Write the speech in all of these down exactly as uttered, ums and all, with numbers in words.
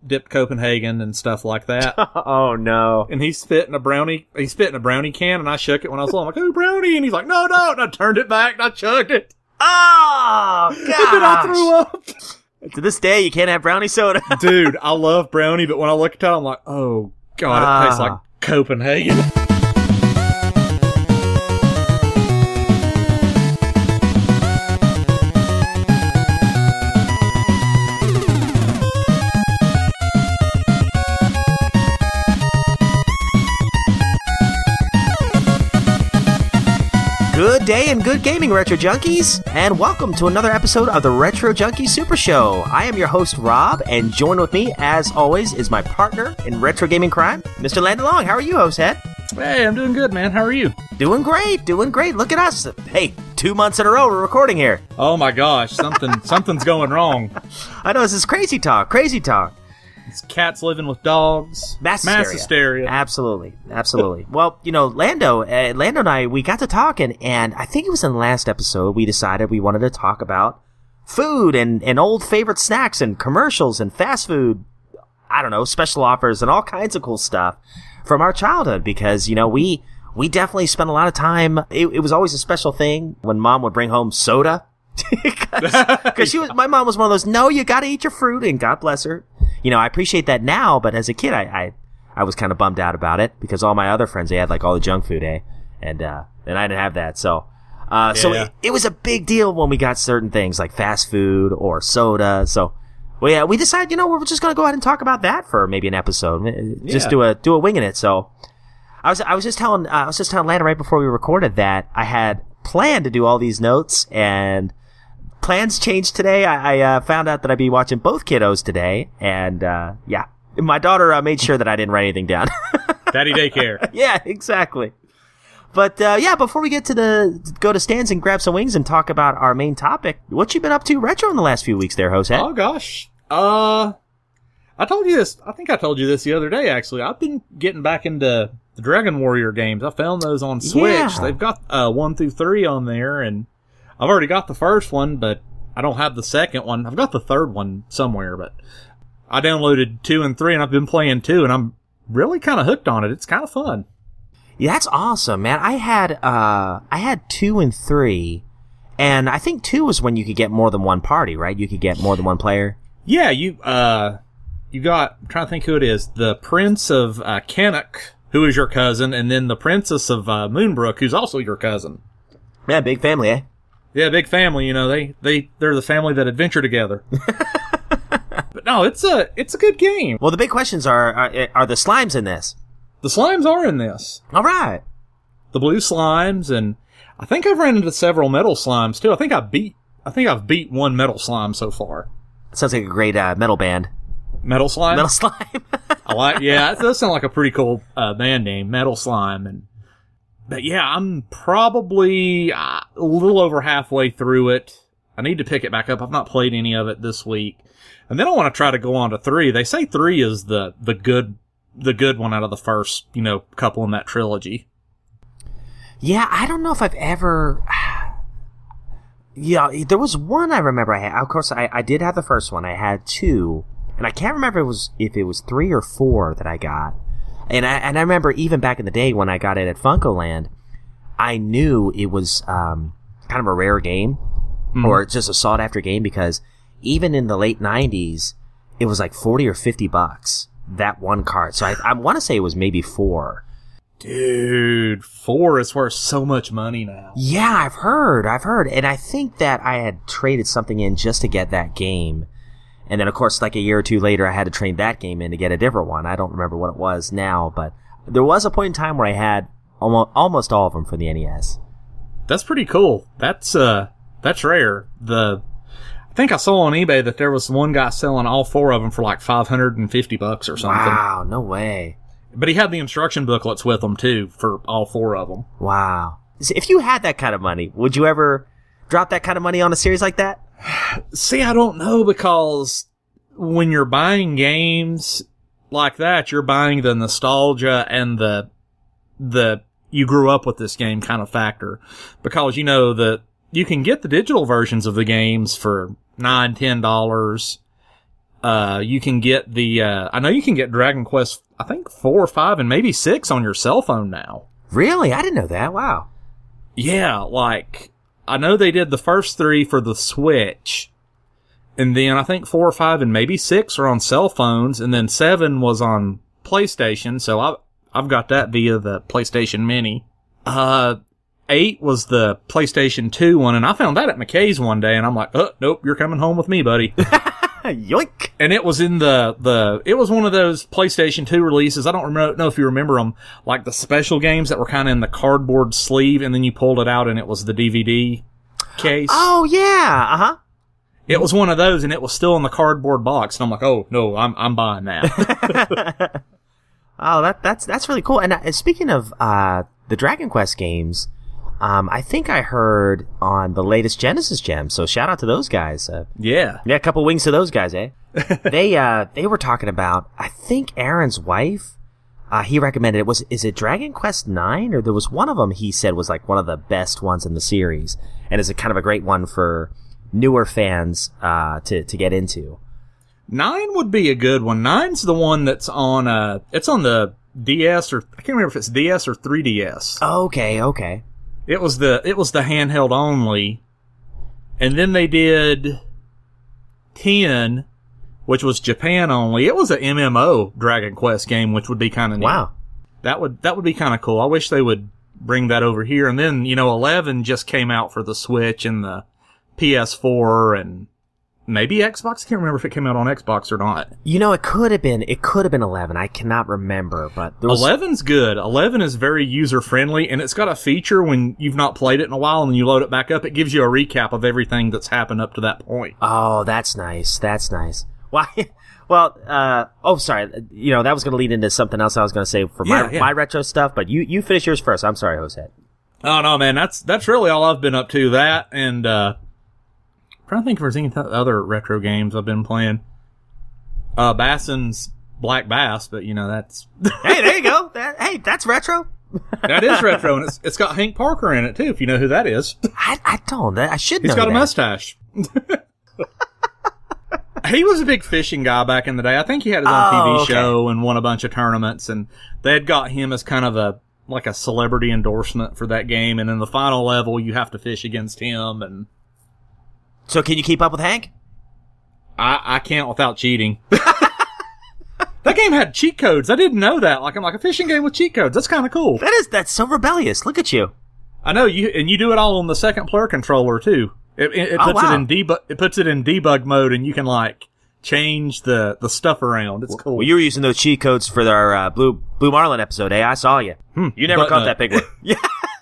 dipped Copenhagen and stuff like that. Oh, no. And he's spitting a brownie, he's spitting a brownie can, and I shook it when I was little. I'm like, oh, brownie! And he's like, no, no! And I turned it back, and I chugged it. Oh, gosh. And then I threw up. To this day, you can't have brownie soda. Dude, I love brownie, but when I look at it, I'm like, oh, God, it Ah. tastes like Copenhagen. Good day and good gaming, Retro Junkies, and welcome to another episode of the Retro Junkie Super Show. I am your host, Rob, and joined with me, as always, is my partner in retro gaming crime, Mister Landon Long. How are you, host head? Hey, I'm doing good, man. How are you? Doing great, doing great. Look at us. Hey, two months in a row we're recording here. Oh my gosh, something something's going wrong. I know, this is crazy talk, crazy talk. It's cats living with dogs. Mass, Mass hysteria. hysteria. Absolutely, absolutely. Well, you know, Lando, uh, Lando and I, we got to talking, and I think it was in the last episode we decided we wanted to talk about food and, and old favorite snacks and commercials and fast food, I don't know, special offers and all kinds of cool stuff from our childhood because, you know, we we definitely spent a lot of time. It, it was always a special thing when Mom would bring home soda. Because she was, my mom was one of those, no, you gotta eat your fruit, and God bless her. You know, I appreciate that now, but as a kid, I, I, I was kind of bummed out about it because all my other friends, they had like all the junk food, eh? And, uh, and I didn't have that. So, uh, so Yeah. it, it was a big deal when we got certain things like fast food or soda. So, well, yeah, we decided, you know, we're just going to go ahead and talk about that for maybe an episode. Just Yeah. do a, do a wing in it. So, I was, I was just telling, uh, I was just telling Lana right before we recorded that I had planned to do all these notes, and plans changed today. I, I uh, found out that I'd be watching both kiddos today, and uh, yeah, my daughter uh, made sure that I didn't write anything down. Daddy daycare. Yeah, exactly. But uh, yeah, before we get to the go to stands and grab some wings and talk about our main topic, what you been up to retro in the last few weeks, there, Jose? Oh gosh. Uh, I told you this. I think I told you this the other day. Actually, I've been getting back into the Dragon Warrior games. I found those on Switch. Yeah. They've got uh, one through three on there, and I've already got the first one, but I don't have the second one. I've got the third one somewhere, but I downloaded two and three, and I've been playing two, and I'm really kind of hooked on it. It's kind of fun. Yeah, that's awesome, man. I had uh, I had two and three, and I think two was when you could get more than one party, right? You could get more than one player. Yeah, you uh, you got. I'm trying to think who it is. The Prince of uh, Kennock, who is your cousin, and then the Princess of uh, Moonbrook, who's also your cousin. Yeah, big family, eh? Yeah, big family. You know, they they they're the family that adventure together. But no, it's a it's a good game. Well, the big questions are, are are the slimes in this? The slimes are in this. All right. The blue slimes, and I think I've ran into several metal slimes too. I think I beat I think I've beat one metal slime so far. Sounds like a great uh, metal band. Metal slime. Metal slime. I like. Yeah, that does sound like a pretty cool uh, band name, Metal Slime. And but yeah, I'm probably uh, a little over halfway through it. I need to pick it back up. I've not played any of it this week, and then I want to try to go on to three. They say three is the the good the good one out of the first, you know, couple in that trilogy. Yeah, I don't know if I've ever. Yeah, there was one I remember I had. Of course, I, I did have the first one. I had two, and I can't remember if it was if it was three or four that I got. And I and I remember even back in the day when I got it at FuncoLand, I knew it was um, kind of a rare game, mm. or just a sought after game, because even in the late nineties, it was like forty or fifty bucks that one card. So I, I want to say it was maybe four. Dude, four is worth so much money now. Yeah, I've heard, I've heard. And I think that I had traded something in just to get that game. And then, of course, like a year or two later, I had to trade that game in to get a different one. I don't remember what it was now, but there was a point in time where I had almost, almost all of them for the N E S. That's pretty cool. That's, uh, that's rare. The, I think I saw on eBay that there was one guy selling all four of them for like five hundred fifty bucks or something. Wow, no way. But he had the instruction booklets with him, too, for all four of them. Wow. If you had that kind of money, would you ever drop that kind of money on a series like that? See, I don't know, because when you're buying games like that, you're buying the nostalgia and the, the, you grew up with this game kind of factor. Because, you know, the, you can get the digital versions of the games for nine, ten dollars. Uh, you can get the, uh, I know you can get Dragon Quest, I think four or five and maybe six on your cell phone now. Really? I didn't know that. Wow. Yeah, like, I know they did the first three for the Switch. And then I think four or five and maybe six are on cell phones. And then seven was on PlayStation. So I've, I've got that via the PlayStation Mini. Uh, eight was the PlayStation two one. And I found that at McKay's one day. And I'm like, oh, nope, you're coming home with me, buddy. Yoink. And it was in the, the, it was one of those PlayStation two releases. I don't remember, know if you remember them, like the special games that were kind of in the cardboard sleeve and then you pulled it out and it was the D V D case. Oh, yeah. Uh-huh. It was one of those and it was still in the cardboard box. And I'm like, oh, no, I'm, I'm buying that. Oh, that, that's, that's really cool. And uh, speaking of, uh, the Dragon Quest games, Um, I think I heard on the latest Genesis Gem, so shout out to those guys. Uh, yeah. Yeah, a couple wings to those guys, eh? they, uh, they were talking about, I think Aaron's wife, uh, he recommended it. Was, is it Dragon Quest nine? Or there was one of them he said was like one of the best ones in the series. And is a kind of a great one for newer fans, uh, to, to get into. Nine would be a good one. Nine's the one that's on, uh, it's on the D S or, I can't remember if it's D S or three D S. Okay, okay. It was the, it was the handheld only. And then they did ten, which was Japan only. It was an M M O Dragon Quest game, which would be kind of neat. Wow. That would, that would be kind of cool. I wish they would bring that over here. And then, you know, eleven just came out for the Switch and the P S four and maybe Xbox. I can't remember if it came out on Xbox or not. You know, it could have been, it could have been eleven. I cannot remember, but there was... eleven's good. eleven is very user-friendly, and it's got a feature when you've not played it in a while and you load it back up, it gives you a recap of everything that's happened up to that point. Oh, that's nice. That's nice. Why? Well, uh, oh, sorry. You know, that was going to lead into something else I was going to say for my, Yeah, yeah. my retro stuff, but you, you finish yours first. I'm sorry, Jose. Oh, no, man, that's, that's really all I've been up to. That, and, uh, I'm trying to think if there's any th- other retro games I've been playing. Uh, Basson's Black Bass, but you know, that's... Hey, there you go. That, hey, that's retro. That is retro, and it's, it's got Hank Parker in it, too, if you know who that is. I, I don't. I should know He's got that. a mustache. He was a big fishing guy back in the day. I think he had his own Oh, T V okay. show and won a bunch of tournaments, and they had got him as kind of a, like a celebrity endorsement for that game, and in the final level, you have to fish against him, and... So can you keep up with Hank? I, I can't without cheating. That game had cheat codes. I didn't know that. Like, I'm like a fishing game with cheat codes. That's kind of cool. That is, that's so rebellious. Look at you. I know you, and you do it all on the second player controller too. It, it, it Oh, puts wow. it in debug. It puts it in debug mode, and you can like change the the stuff around. It's cool. Well, you were using those cheat codes for our uh, Blue Blue Marlin episode, eh? I saw you. Hmm. You never But, caught uh, that big one. Yeah.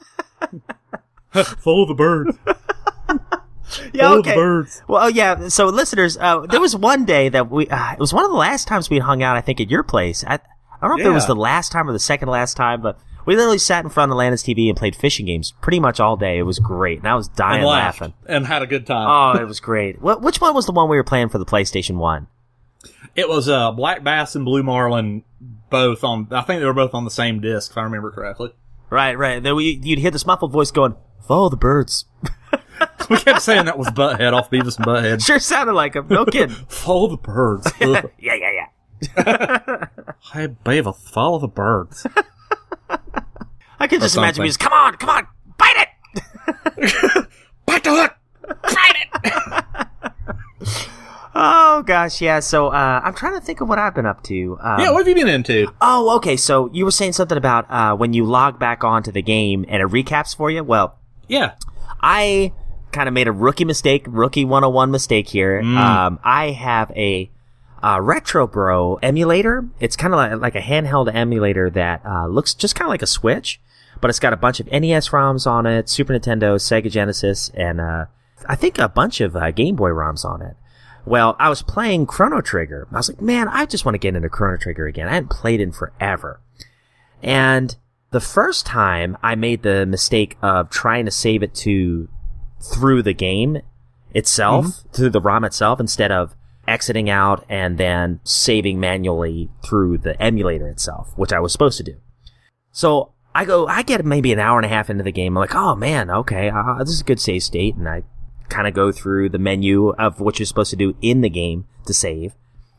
Follow the bird. Yeah, Follow okay. the birds. Well, oh, yeah. So, listeners, uh, there was one day that we, uh, it was one of the last times we hung out, I think, at your place. I, I don't know if it was Yeah. the last time or the second last time, but we literally sat in front of Atlantis T V and played fishing games pretty much all day. It was great. And I was dying And laughed laughing. and had a good time. Oh, it was great. Well, which one was the one we were playing for the PlayStation one? It was uh, Black Bass and Blue Marlin, both on. I think they were both on the same disc, if I remember correctly. Right, right. Then we, you'd hear this muffled voice going, "Follow the birds." We kept saying that was Butthead off Beavis and Butthead. Sure sounded like him. No kidding. Follow the birds. Ugh. Yeah, yeah, yeah. Hey, Beavis, follow the birds. I can just Or imagine something. me just, come on, come on, bite it! Bite the hook. Bite it! Oh, gosh, yeah. So, uh, I'm trying to think of what I've been up to. Um, Yeah, what have you been into? Oh, okay. So, you were saying something about uh, when you log back onto the game and it recaps for you? Well, Yeah. I kind of made a rookie mistake, rookie one oh one mistake here. Mm. Um, I have a, uh, Retro Bro emulator. It's kind of like, like a handheld emulator that uh, looks just kind of like a Switch, but it's got a bunch of N E S ROMs on it, Super Nintendo, Sega Genesis, and uh, I think a bunch of uh, Game Boy ROMs on it. Well, I was playing Chrono Trigger. I was like, man, I just want to get into Chrono Trigger again. I hadn't played in forever. And the first time I made the mistake of trying to save it to through the game itself, mm-hmm. through the ROM itself, instead of exiting out and then saving manually through the emulator itself, which I was supposed to do. So I go, I get maybe an hour and a half into the game. I'm like, oh man, okay, uh, this is a good save state. And I kind of go through the menu of what you're supposed to do in the game to save.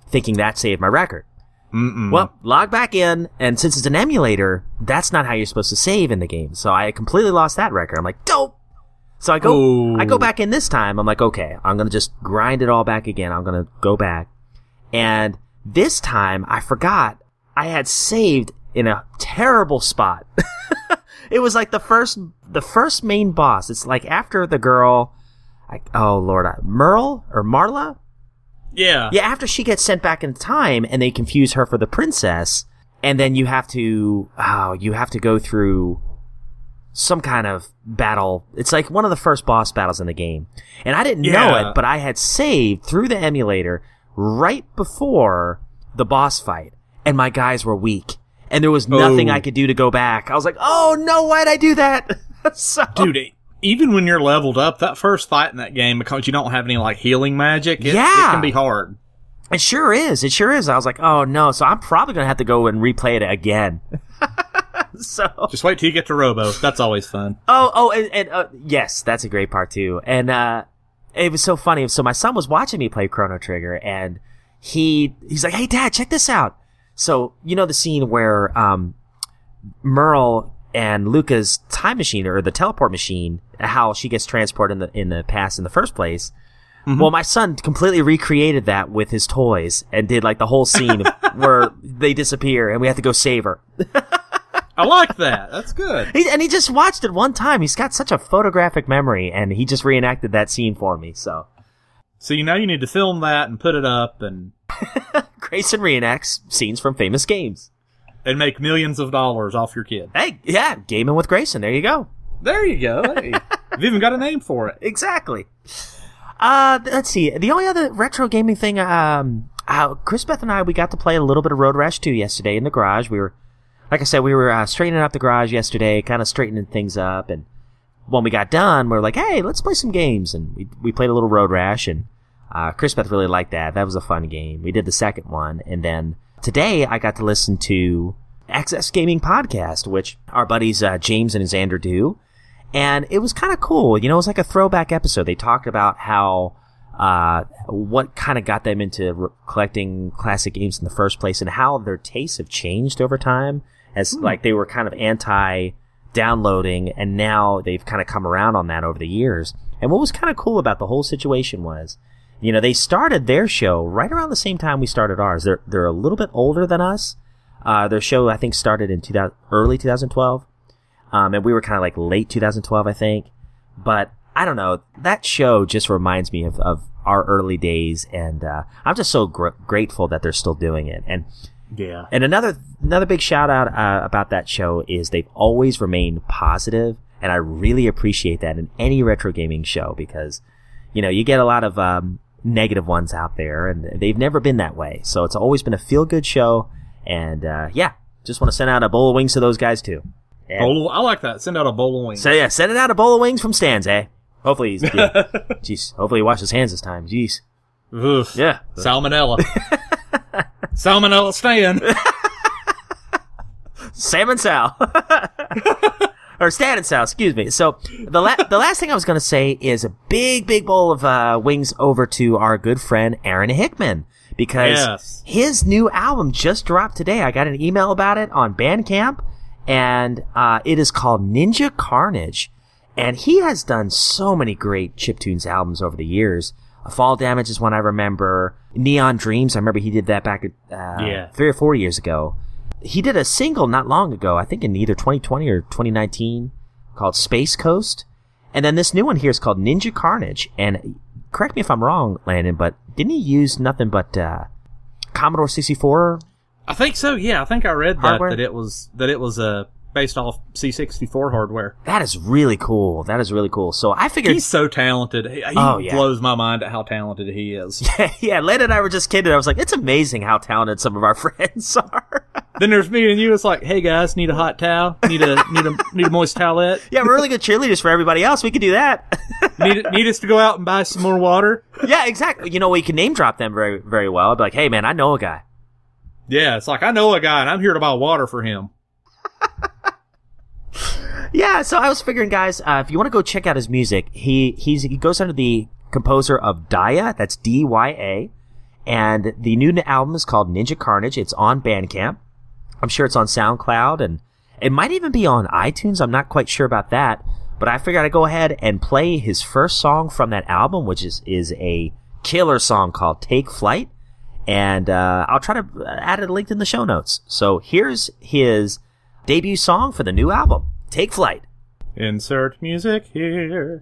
thinking that saved my record. Mm-mm. Well, log back in, and since it's an emulator, that's not how you're supposed to save in the game. So I completely lost that record. I'm like, dope! So I go, Ooh. I go back in this time. I'm like, okay, I'm gonna just grind it all back again. I'm gonna go back. And this time, I forgot I had saved in a terrible spot. It was like the first, the first main boss. It's like after the girl, I, oh lord, I, Merle or Marla? Yeah. Yeah, after she gets sent back in time and they confuse her for the princess, and then you have to, oh, you have to go through some kind of battle. It's like one of the first boss battles in the game. And I didn't Yeah. know it, but I had saved through the emulator right before the boss fight, and my guys were weak. And there was nothing Oh. I could do to go back. I was like, oh no, why'd I do that? so, Dude, even when you're leveled up, that first fight in that game, because you don't have any, like, healing magic, it, Yeah. it can be hard. It sure is. It sure is. I was like, oh no. So I'm probably going to have to go and replay it again. so. Just wait till you get to Robo. That's always fun. Oh, oh, and, and uh, yes, that's a great part too. And uh, it was so funny. So my son was watching me play Chrono Trigger, and he he's like, "Hey, Dad, check this out." So you know the scene where um, Merle and Luca's time machine or the teleport machine, how she gets transported in the in the past in the first place. Mm-hmm. Well, my son completely recreated that with his toys and did like the whole scene where they disappear and we have to go save her. I like that. That's good. He, and he just watched it one time. He's got such a photographic memory, and he just reenacted that scene for me. So, So you know you need to film that and put it up and Grayson reenacts scenes from famous games. and make millions of dollars off your kid. Hey, yeah, gaming with Grayson. There you go. There you go. Hey, you've even got a name for it. Exactly. Uh, let's see. The only other retro gaming thing, um, uh, Chris Beth and I, we got to play a little bit of Road Rash two yesterday in the garage. We were, like I said, we were uh, straightening up the garage yesterday, kind of straightening things up. And when we got done, we were like, hey, let's play some games. And we we played a little Road Rash, and uh, Chris Beth really liked that. That was a fun game. We did the second one. And then today I got to listen to Access Gaming Podcast, which our buddies uh, James and Xander do. And it was kind of cool. You know, it was like a throwback episode. They talked about how, uh, what kind of got them into re- collecting classic games in the first place and how their tastes have changed over time. As hmm. like they were kind of anti-downloading, and now they've kind of come around on that over the years. And what was kind of cool about the whole situation was, you know, they started their show right around the same time we started ours. They're, they're a little bit older than us. Uh, their show, I think, started in two thousand, early twenty twelve. Um, and we were kind of like late twenty twelve, I think. But I don't know. That show just reminds me of, of our early days. And, uh, I'm just so gr- grateful that they're still doing it. And, Yeah. and another, another big shout out, uh, about that show is they've always remained positive, and I really appreciate that in any retro gaming show because, you know, you get a lot of, um, negative ones out there, and they've never been that way. So it's always been a feel good show. And, uh, yeah, just want to send out a bowl of wings to those guys too. And Bowl, I like that. Send out a bowl of wings. so yeah, sending out a bowl of wings from Stan's, eh? Hopefully he's, yeah. Jeez, hopefully he washed his hands this time. Jeez. Oof. Yeah. Salmonella. Salmonella Stan. Sam and Sal. Or Stan and Sal, excuse me. So the la- the last thing I was going to say is a big, big bowl of uh, wings over to our good friend Aaron Hickman. Because Yes. his new album just dropped today. I got an email about it on Bandcamp, and uh, it is called Ninja Carnage. And he has done so many great chiptunes albums over the years. Fall Damage is one I remember. Neon Dreams, I remember he did that back uh, Yeah. three or four years ago. He did a single not long ago, I think in either twenty twenty or twenty nineteen, called Space Coast. And then this new one here is called Ninja Carnage. And correct me if I'm wrong, Landon, but didn't he use nothing but uh, Commodore sixty-four? I think so. Yeah, I think I read that Hardware? that it was that it was uh, based off C sixty-four hardware. That is really cool. That is really cool. So I figured... He's so talented. He, he Oh, yeah. blows my mind at how talented he is. yeah, Landon and I were just kidding. I was like, it's amazing how talented some of our friends are. Then there's me and you. It's like, hey guys, need a hot towel? Need a need a need a moist towelette? Yeah, we're really good cheerleaders for everybody else. We could do that. Need need us to go out and buy some more water? Yeah, exactly. You know, we can name drop them very, very well. I'd be like, hey, man, I know a guy. Yeah, it's like I know a guy and I'm here to buy water for him. Yeah, so I was figuring, guys, uh, if you want to go check out his music, he he's he goes under the composer of Daya. That's D Y A. And the new album is called Ninja Carnage. It's on Bandcamp. I'm sure it's on SoundCloud, and it might even be on iTunes. I'm not quite sure about that. But I figured I'd go ahead and play his first song from that album, which is, is a killer song called Take Flight. And uh, I'll try to add a link in the show notes. So here's his debut song for the new album, Take Flight. Insert music here.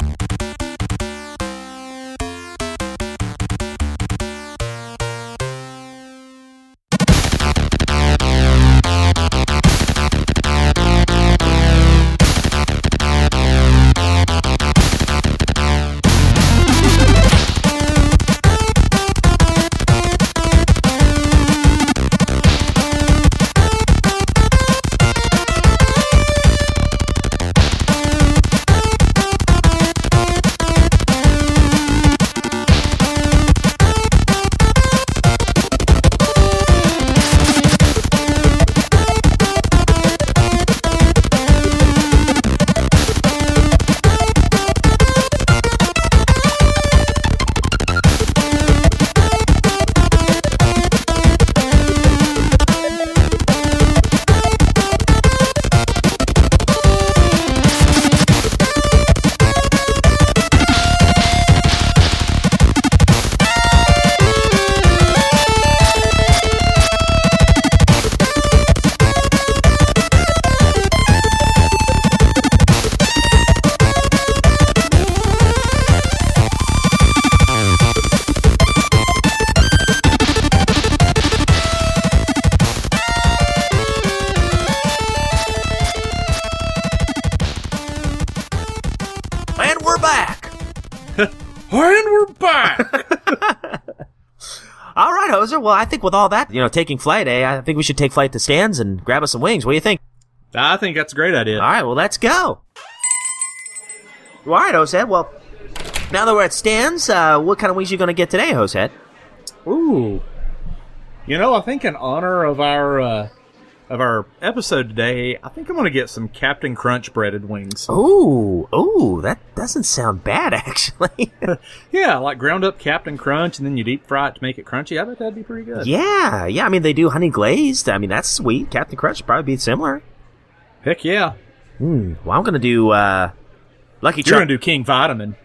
And we're back! All right, Hoser. Well, I think with all that, you know, taking flight, eh? I think we should take flight to Stan's and grab us some wings. What do you think? I think that's a great idea. All right, well, let's go. All right, Hosehead. Well, now that we're at Stan's, uh, what kind of wings are you going to get today, Hosehead? Ooh. You know, I think in honor of our uh, of our episode today, I think I'm going to get some Captain Crunch breaded wings. Ooh, ooh, that doesn't sound bad, actually. Yeah, like ground up Captain Crunch, and then you deep fry it to make it crunchy. I bet that'd be pretty good. Yeah, yeah. I mean, they do honey glazed. I mean, that's sweet. Captain Crunch would probably be similar. Heck yeah. Hmm. Well, I'm going to do uh, Lucky Charms. You're going to do King Vitamin.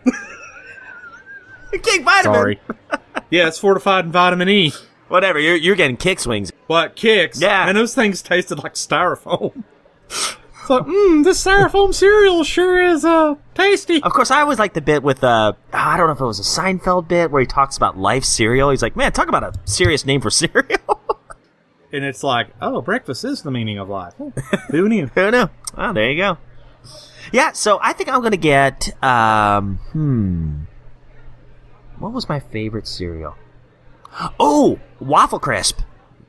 King Vitamin. Sorry. Yeah, it's fortified in vitamin E. Whatever, you're you're getting Kix wings. What, Kix? Yeah. And those things tasted like styrofoam. So, mmm, this styrofoam cereal sure is, uh, tasty. Of course, I always like the bit with, uh, I don't know if it was a Seinfeld bit where he talks about life cereal. He's like, man, talk about a serious name for cereal. And it's like, oh, breakfast is the meaning of life. Who knew? Who knew? Oh, there you go. Yeah, so I think I'm going to get, um, hmm. What was my favorite cereal? Oh, Waffle Crisp.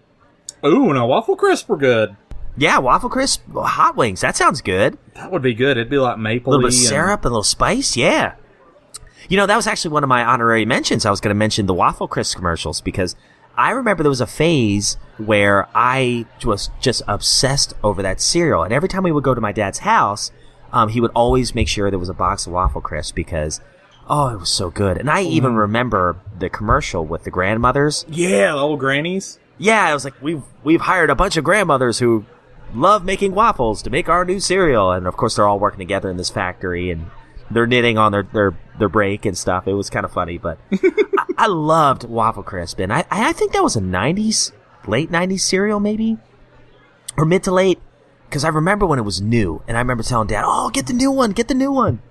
Ooh, no, Waffle Crisp were good. Yeah, Waffle Crisp, hot wings. That sounds good. That would be good. It'd be like maple. A little bit of syrup, and a little spice. Yeah. You know, that was actually one of my honorary mentions. I was going to mention the Waffle Crisp commercials because I remember there was a phase where I was just obsessed over that cereal. And every time we would go to my dad's house, um, he would always make sure there was a box of Waffle Crisp because, oh, it was so good. And I even remember the commercial with the grandmothers. Yeah, the old grannies. Yeah, I was like, we've we've hired a bunch of grandmothers who love making waffles to make our new cereal. And, of course, they're all working together in this factory, and they're knitting on their, their, their break and stuff. It was kind of funny, but I, I loved Waffle Crisp. And I, I think that was a nineties, late nineties cereal, maybe? Or mid to late. Because I remember when it was new, and I remember telling Dad, oh, get the new one, get the new one.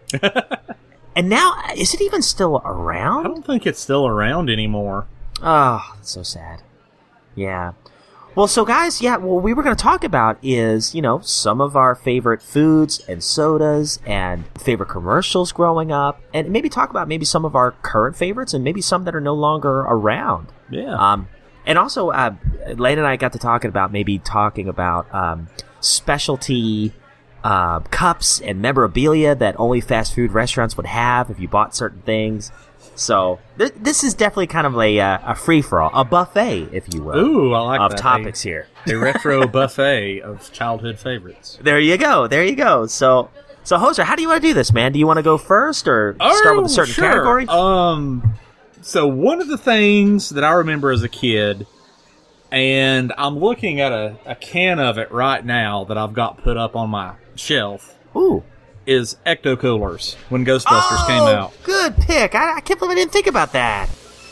And now, is it even still around? I don't think it's still around anymore. Oh, that's so sad. Yeah. Well, so guys, yeah, what we were going to talk about is, you know, some of our favorite foods and sodas and favorite commercials growing up, and maybe talk about maybe some of our current favorites and maybe some that are no longer around. Yeah. Um, and also, uh, Lane and I got to talking about maybe talking about um, specialty uh, cups and memorabilia that only fast food restaurants would have if you bought certain things. So th- this is definitely kind of a uh, a free for all, a buffet, if you will. Ooh, I like of that. topics a, here. A retro buffet of childhood favorites. There you go. There you go. So, so Hoser, how do you want to do this, man? Do you want to go first, or Oh, start with a certain sure. category? Um, so one of the things that I remember as a kid, and I'm looking at a, a can of it right now that I've got put up on my shelf. Ooh. Is Ecto Coolers when Ghostbusters oh, came out. Good pick. I, I can't believe I didn't think about that.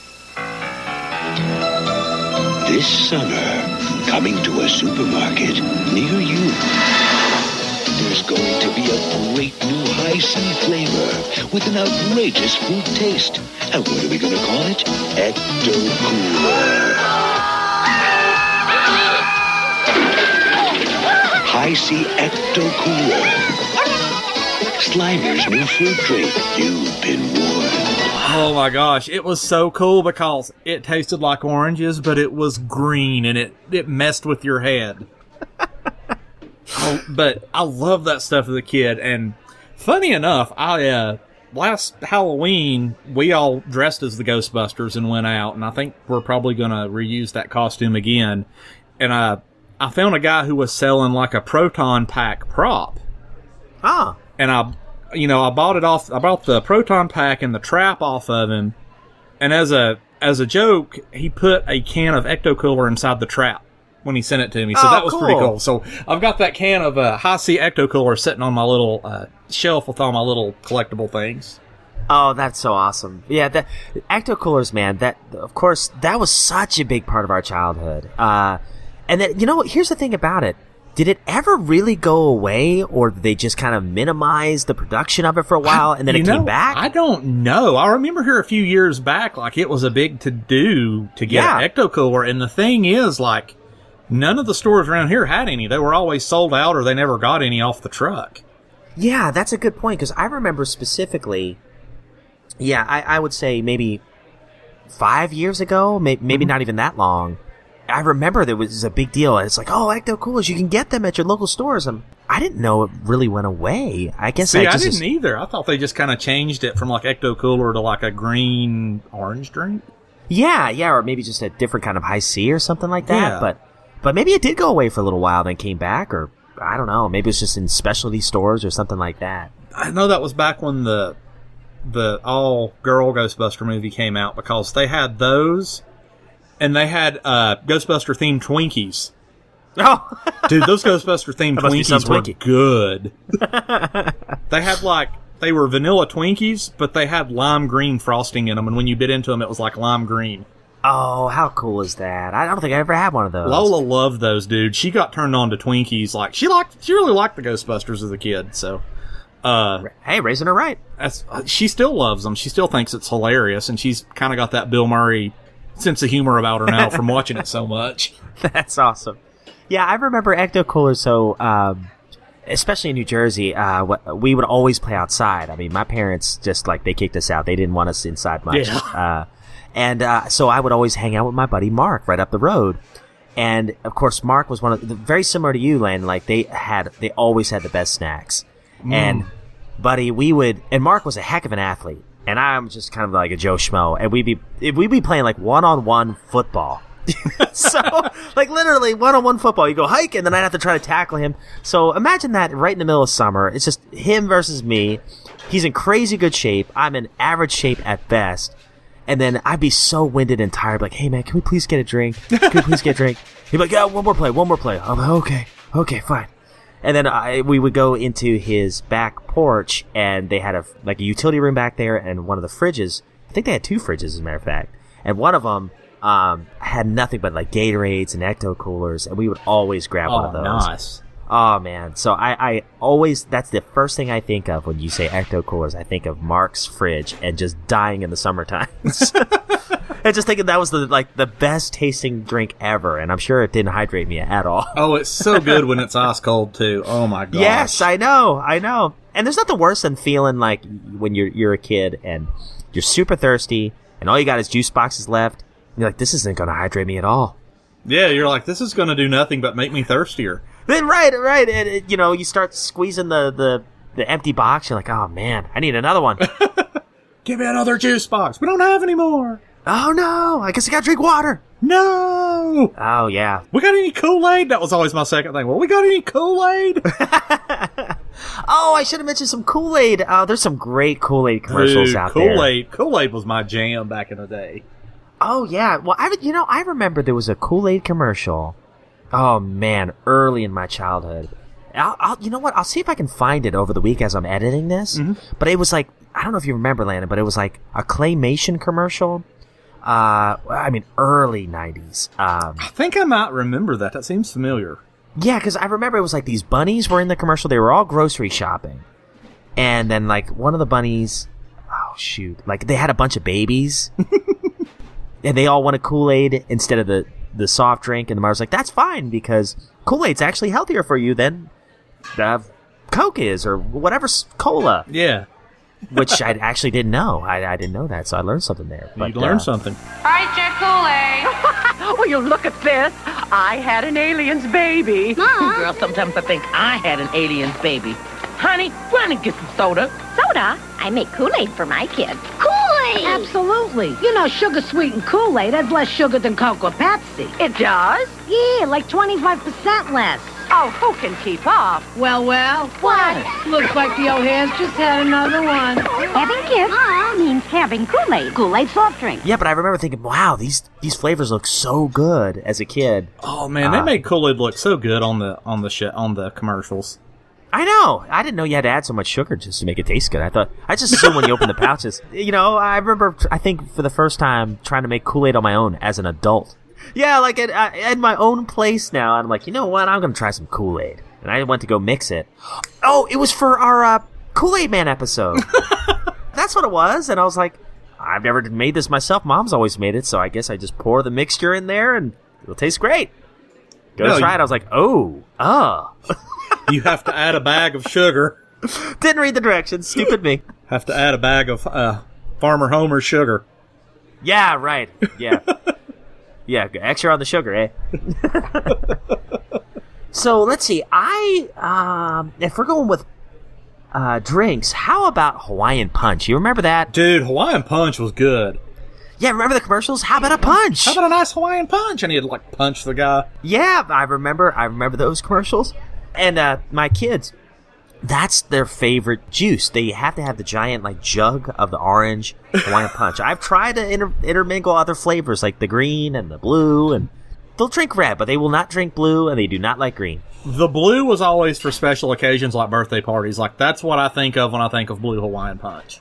This summer, coming to a supermarket near you, there's going to be a great new high-C flavor with an outrageous fruit taste. And what are we going to call it? Ecto Cooler. High-C Ecto Cooler. Slimer's new fruit drink. You've been warned. Oh my gosh, it was so cool because it tasted like oranges, but it was green and it, it messed with your head. oh, but I love that stuff as a kid. And funny enough, I uh, last Halloween, we all dressed as the Ghostbusters and went out. And I think we're probably going to reuse that costume again. And I, I found a guy who was selling like a proton pack prop. Ah. And I, you know, I bought it off, I bought the proton pack and the trap off of him. And as a, as a joke, he put a can of Ecto Cooler inside the trap when he sent it to me. So oh, that was cool. pretty cool. So I've got that can of uh, High-C Ecto Cooler sitting on my little uh, shelf with all my little collectible things. Oh, that's so awesome. Yeah, the Ecto Coolers, man, that, of course, that was such a big part of our childhood. Uh, and then, you know what, here's the thing about it. Did it ever really go away, or did they just kind of minimize the production of it for a while, and then you it know, came back? I don't know. I remember here a few years back, like, it was a big to-do to get yeah. an Ecto Cooler, and the thing is, like, none of the stores around here had any. They were always sold out, or they never got any off the truck. Yeah, that's a good point, because I remember specifically, yeah, I, I would say maybe five years ago, may, maybe mm-hmm. not even that long, I remember there was a big deal. It's like, oh, Ecto Coolers, you can get them at your local stores. And I didn't know it really went away. I guess See, I, just, I didn't either. I thought they just kind of changed it from like Ecto Cooler to like a green orange drink. Yeah, yeah, or maybe just a different kind of High-C or something like that. Yeah. But but maybe it did go away for a little while, then came back, or I don't know. Maybe it was just in specialty stores or something like that. I know that was back when the the all girl Ghostbuster movie came out, because they had those. And they had uh, Ghostbuster-themed Twinkies. Oh! Dude, those Ghostbuster-themed Twinkies were Twinkie. good. They had, like, they were vanilla Twinkies, but they had lime green frosting in them, and when you bit into them, it was like lime green. Oh, how cool is that? I don't think I ever had one of those. Lola loved those, dude. She got turned on to Twinkies. Like, she liked, she really liked the Ghostbusters as a kid, so... Uh, hey, raising her right. That's, uh, she still loves them. She still thinks it's hilarious, and she's kind of got that Bill Murray sense of humor about her now from watching it so much. That's awesome. Yeah, I remember Ecto Coolers, so, um, especially in New Jersey, uh, we would always play outside. I mean, my parents just, like, they kicked us out. They didn't want us inside much. Yeah. Uh, and, uh, so I would always hang out with my buddy Mark right up the road. And, of course, Mark was one of the, very similar to you, Len, like, they had, they always had the best snacks. Mm. And, buddy, we would, and Mark was a heck of an athlete. And I'm just kind of like a Joe Schmo. And we'd be, we'd be playing like one-on-one football. So, like literally one-on-one football. You go hike, and then I'd have to try to tackle him. So imagine that right in the middle of summer. It's just him versus me. He's in crazy good shape. I'm in average shape at best. And then I'd be so winded and tired. Like, hey man, can we please get a drink? Can we please get a drink? He'd be like, yeah, one more play, one more play. I'm like, okay, okay, fine. And then I, we would go into his back porch, and they had a like a utility room back there, and one of the fridges. I think they had two fridges, as a matter of fact. And one of them um, had nothing but like Gatorades and Ecto Coolers, and we would always grab oh, one of those. Nice. Oh man! So I, I always that's the first thing I think of when you say Ecto Coolers. I think of Mark's fridge and just dying in the summertime. And just thinking that was the like the best tasting drink ever, and I'm sure it didn't hydrate me at all. Oh, it's so good when it's ice cold too. Oh my gosh. Yes, I know, I know. And there's nothing worse than feeling like when you're you're a kid and you're super thirsty, and all you got is juice boxes left. And you're like, this isn't going to hydrate me at all. Yeah, you're like, this is going to do nothing but make me thirstier. Then right, right, and it, you know, you start squeezing the, the, the empty box. You're like, oh man, I need another one. Give me another juice box. We don't have any more. Oh no, I guess I gotta drink water. No. Oh yeah. We got any Kool-Aid? That was always my second thing. Well, we got any Kool-Aid? Oh, I should have mentioned some Kool-Aid. Oh, there's some great Kool-Aid commercials Dude, out there. Kool-Aid. Kool-Aid was my jam back in the day. Oh, yeah. Well, I, you know, I remember there was a Kool-Aid commercial. Oh, man, early in my childhood. I'll, I'll, you know what? I'll see if I can find it over the week as I'm editing this. Mm-hmm. But it was like, I don't know if you remember, Landon, but it was like a claymation commercial. Uh, I mean, early nineties. Um, I think I might remember that. That seems familiar. Yeah, because I remember it was like these bunnies were in the commercial. They were all grocery shopping. And then, like, one of the bunnies, oh, shoot. Like, they had a bunch of babies. And they all wanted Kool-Aid instead of the, the soft drink. And the mother was like, that's fine, because Kool-Aid's actually healthier for you than uh, Coke is, or whatever, cola. Yeah. Which I actually didn't know. I, I didn't know that, so I learned something there. But, you learned uh, something. I check Kool-Aid. Will you look at this? I had an alien's baby. Mom. Girl, sometimes I think I had an alien's baby. Honey, run and get some soda. Soda? I make Kool-Aid for my kids. Kool-Aid! Absolutely. You know, sugar-sweetened Kool-Aid has less sugar than Coke or Pepsi. It does? Yeah, like twenty-five percent less. Oh, who can keep up? Well, well. What? Looks like the O'Hares just had another one. Having kids Mom. means having Kool-Aid. Kool-Aid soft drink. Yeah, but I remember thinking, wow, these these flavors look so good as a kid. Oh man, they uh, made Kool-Aid look so good on the on the sh- on the commercials. I know. I didn't know you had to add so much sugar just to make it taste good. I thought I just assumed when you open the pouches. You know, I remember I think for the first time trying to make Kool-Aid on my own as an adult. Yeah, like at, at my own place now. I'm like, you know what? I'm going to try some Kool-Aid. And I went to go mix it. Oh, it was for our uh, Kool-Aid Man episode. That's what it was. And I was like, I've never made this myself. Mom's always made it. So I guess I just pour the mixture in there and it'll taste great. Go no, try you, it. I was like, oh, ah. You have to add a bag of sugar. Didn't read the directions. Stupid me. Have to add a bag of uh, Farmer Homer sugar. Yeah, right. Yeah. Yeah, extra on the sugar, eh? So, let's see. I, um, if we're going with uh, drinks, how about Hawaiian Punch? You remember that? Dude, Hawaiian Punch was good. Yeah, remember the commercials? How about a punch? How about a nice Hawaiian Punch? And he'd, like, punch the guy. Yeah, I remember. I remember those commercials. And uh, my kids, that's their favorite juice. They have to have the giant, like, jug of the orange Hawaiian Punch. I've tried to inter- intermingle other flavors, like the green and the blue, and they'll drink red, but they will not drink blue, and they do not like green. The blue was always for special occasions like birthday parties. Like, that's what I think of when I think of blue Hawaiian Punch.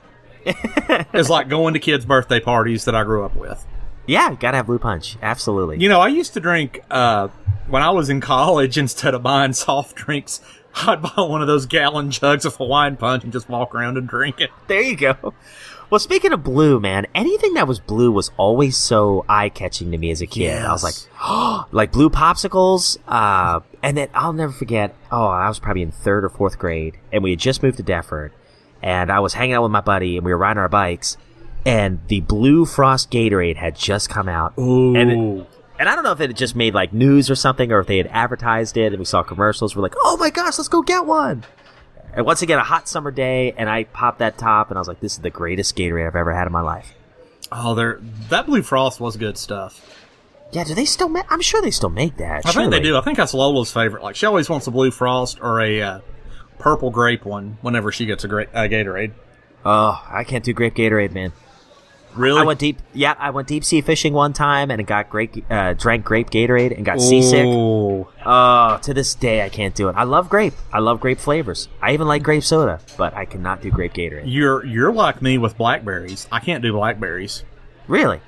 It's like going to kids' birthday parties that I grew up with. Yeah, gotta have blue punch. Absolutely. You know, I used to drink, uh, when I was in college, instead of buying soft drinks, I'd buy one of those gallon jugs of Hawaiian Punch and just walk around and drink it. There you go. Well, speaking of blue, man, anything that was blue was always so eye-catching to me as a kid. Yes. I was like, oh, like blue popsicles. Uh, and then I'll never forget, oh, I was probably in third or fourth grade, and we had just moved to Deptford, and I was hanging out with my buddy, and we were riding our bikes, and the Blue Frost Gatorade had just come out. Ooh. And it, And I don't know if it had just made, like, news or something, or if they had advertised it, and we saw commercials. We're like, oh, my gosh, let's go get one. And once again, a hot summer day, and I popped that top, and I was like, this is the greatest Gatorade I've ever had in my life. Oh, they're, that Blue Frost was good stuff. Yeah, do they still make... I'm sure they still make that. I surely. think they do. I think that's Lola's favorite. Like, she always wants a Blue Frost or a uh, purple grape one whenever she gets a great uh, Gatorade. Oh, I can't do grape Gatorade, man. Really? I went deep. Yeah, I went deep sea fishing one time and got grape, uh, drank grape Gatorade and got seasick. Oh, uh, to this day I can't do it. I love grape. I love grape flavors. I even like grape soda, but I cannot do grape Gatorade. You're you're like me with blackberries. I can't do blackberries. Really?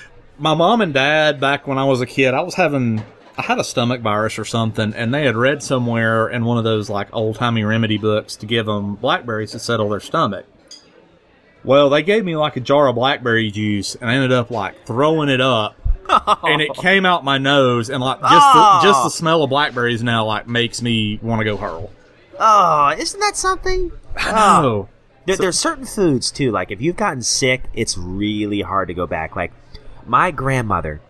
My mom and dad, back when I was a kid, I was having I had a stomach virus or something, and they had read somewhere in one of those like old timey remedy books to give them blackberries to settle their stomach. Well, they gave me like a jar of blackberry juice, and I ended up like throwing it up, oh. and it came out my nose, and like just oh. the, just the smell of blackberries now like makes me want to go hurl. Oh, isn't that something? I know. Oh. There, so, there's certain foods too. Like if you've gotten sick, it's really hard to go back. Like my grandmother,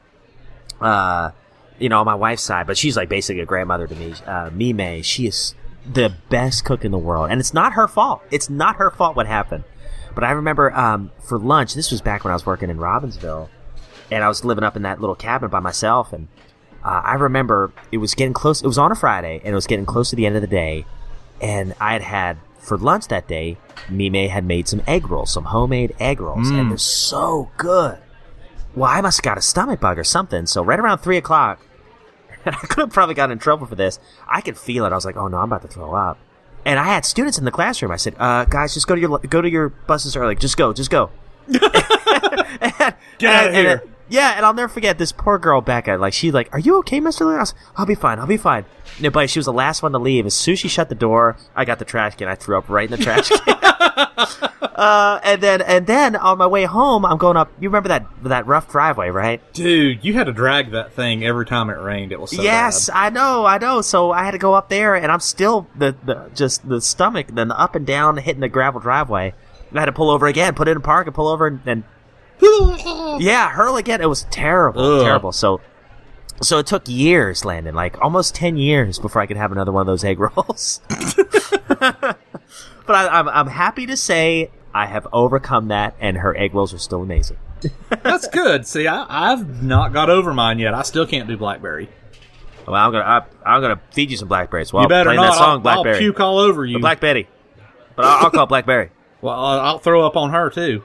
uh, you know, on my wife's side, but she's like basically a grandmother to me. Uh, Mime, she is the best cook in the world, and it's not her fault. It's not her fault what happened. But I remember um, for lunch, this was back when I was working in Robbinsville, and I was living up in that little cabin by myself, and uh, I remember it was getting close. It was on a Friday, and it was getting close to the end of the day, and I had had for lunch that day, Mime had made some egg rolls, some homemade egg rolls, Mm. and they're so good. Well, I must have got a stomach bug or something. So right around three o'clock, and I could have probably gotten in trouble for this. I could feel it. I was like, "Oh no, I'm about to throw up." And I had students in the classroom. I said, uh, "Guys, just go to your go to your buses early. Just go, just go." and, Get out of and- here. and- yeah, and I'll never forget this poor girl, Becca. Like, she's like, "Are you okay, Mister Lewis?" I was, "I'll be fine. I'll be fine." No, but she was the last one to leave. As soon as she shut the door, I got the trash can. I threw up right in the trash can. uh, and then, and then on my way home, I'm going up. You remember that that rough driveway, right? Dude, you had to drag that thing every time it rained. It was so yes, bad. I know, I know. So I had to go up there, and I'm still the, the just the stomach, then the up and down hitting the gravel driveway. I had to pull over again, put it in park, and pull over, and, and yeah, hurl again. It was terrible, Ugh. terrible. So, so it took years, Landon, like almost ten years before I could have another one of those egg rolls. But I, I'm I'm happy to say I have overcome that, and her egg rolls are still amazing. That's good. See, I, I've not got over mine yet. I still can't do blackberry. Well, I'm gonna I, I'm gonna feed you some blackberries. Well, you better playing not. that song, I'll, Blackberry. I'll puke all over you. Black Betty, but I'll, I'll call it Blackberry. Well, I'll, I'll throw up on her too.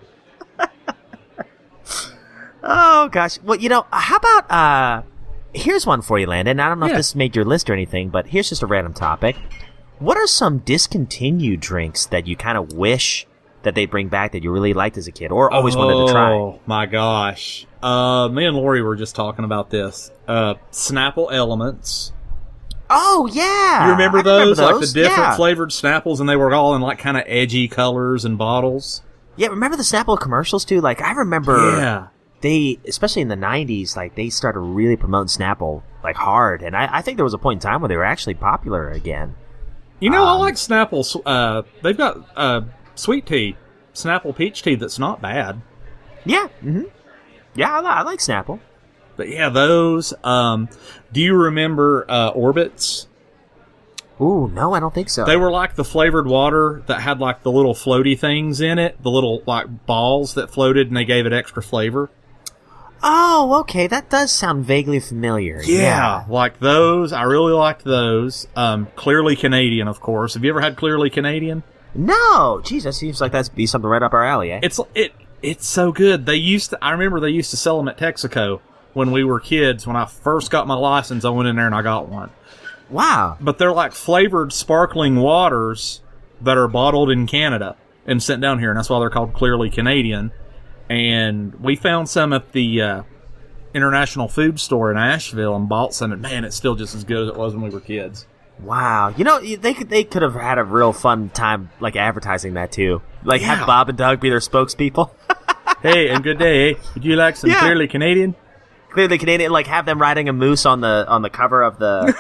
Oh gosh. Well, you know, how about uh here's one for you, Landon. I don't know Yeah. if this made your list or anything, but here's just a random topic. What are some discontinued drinks that you kind of wish that they bring back that you really liked as a kid or always wanted to try? Oh my gosh. Uh, me and Lori were just talking about this. Uh, Snapple Elements. Oh yeah. You remember I those? Like the different yeah. flavored Snapples, and they were all in like kind of edgy colors and bottles. Yeah, remember the Snapple commercials too? Like I remember Yeah. they, especially in the nineties, like they started really promoting Snapple like hard, and I, I think there was a point in time where they were actually popular again. You know, I Um, like Snapple. Uh, they've got uh, sweet tea, Snapple peach tea that's not bad. Yeah, mm-hmm. yeah, I, li- I like Snapple. But yeah, those. Um, do you remember uh, Orbits? Ooh, no, I don't think so. They were like the flavored water that had like the little floaty things in it, the little like balls that floated, and they gave it extra flavor. Oh, okay, that does sound vaguely familiar. Yeah. like those. I really liked those. Um, Clearly Canadian, of course. Have you ever had Clearly Canadian? No, geez, that seems like that's be something right up our alley, eh? It's it it's so good. They used to. I remember they used to sell them at Texaco when we were kids. When I first got my license, I went in there and I got one. Wow. But they're like flavored sparkling waters that are bottled in Canada and sent down here, and that's why they're called Clearly Canadian. And we found some at the uh, International Food Store in Asheville and bought some, and man, it's still just as good as it was when we were kids. Wow. You know, they could they could have had a real fun time, like, advertising that, too. Like, Yeah. have Bob and Doug be their spokespeople. Hey, and good day. Would you like some Yeah. Clearly Canadian? Clearly Canadian, like, have them riding a moose on the on the cover of the...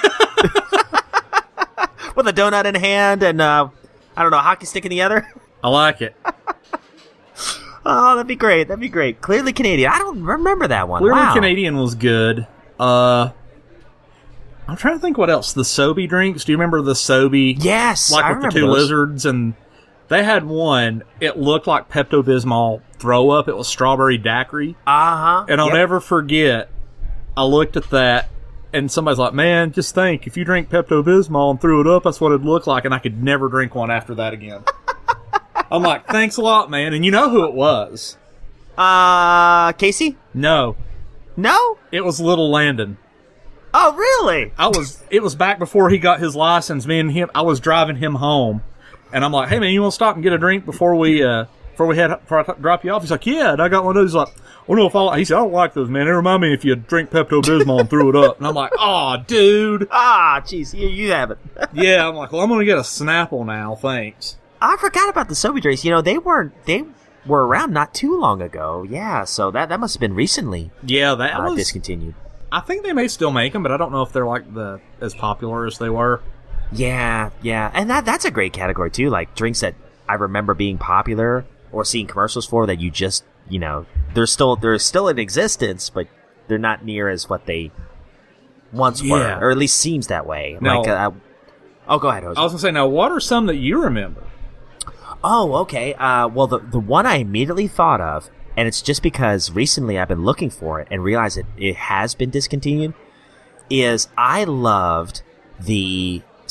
with a donut in hand and, uh, I don't know, a hockey stick in the other. I like it. Oh, that'd be great. That'd be great. Clearly Canadian. I don't remember that one. Clearly Wow. Canadian was good. Uh, I'm trying to think what else. The Sobe drinks. Do you remember the Sobe? Yes, Like I with the remember two those. lizards, and they had one. It looked like Pepto-Bismol throw up. It was strawberry daiquiri, Uh-huh. and I'll Yep. never forget. I looked at that, and somebody's like, "Man, just think if you drink Pepto-Bismol and threw it up, that's what it'd look like." And I could never drink one after that again. I'm like, "Thanks a lot, man." And you know who it was? Uh, Casey? No, No? it was Little Landon. Oh, really? I was. It was back before he got his license. Me and him. I was driving him home, and I'm like, "Hey man, you want to stop and get a drink before we uh before we head before I t- drop you off?" He's like, "Yeah." And I got one of those. He's like, "Oh no, if I," he said, "I don't like those, man. They remind me if you drink Pepto-Bismol and threw it up." And I'm like, "Oh, dude." Ah, jeez, you, you have it. Yeah, I'm like, "Well, I'm gonna get a Snapple now, thanks." I forgot about the Sobe drinks. You know, they weren't, they were around not too long ago. Yeah, so that, that must have been recently Yeah, that uh, was. discontinued. I think they may still make them, but I don't know if they're like the as popular as they were. Yeah, yeah. And that that's a great category, too. Like, drinks that I remember being popular or seeing commercials for that you just, you know, they're still, they're still in existence, but they're not near as what they once Yeah. were. Or at least seems that way. No. Like, uh, oh, go ahead, Jose. I was gonna say, now, what are some that you remember? Oh, okay. Uh, well, the the one I immediately thought of, and it's just because recently I've been looking for it and realized it, it has been discontinued, is I loved the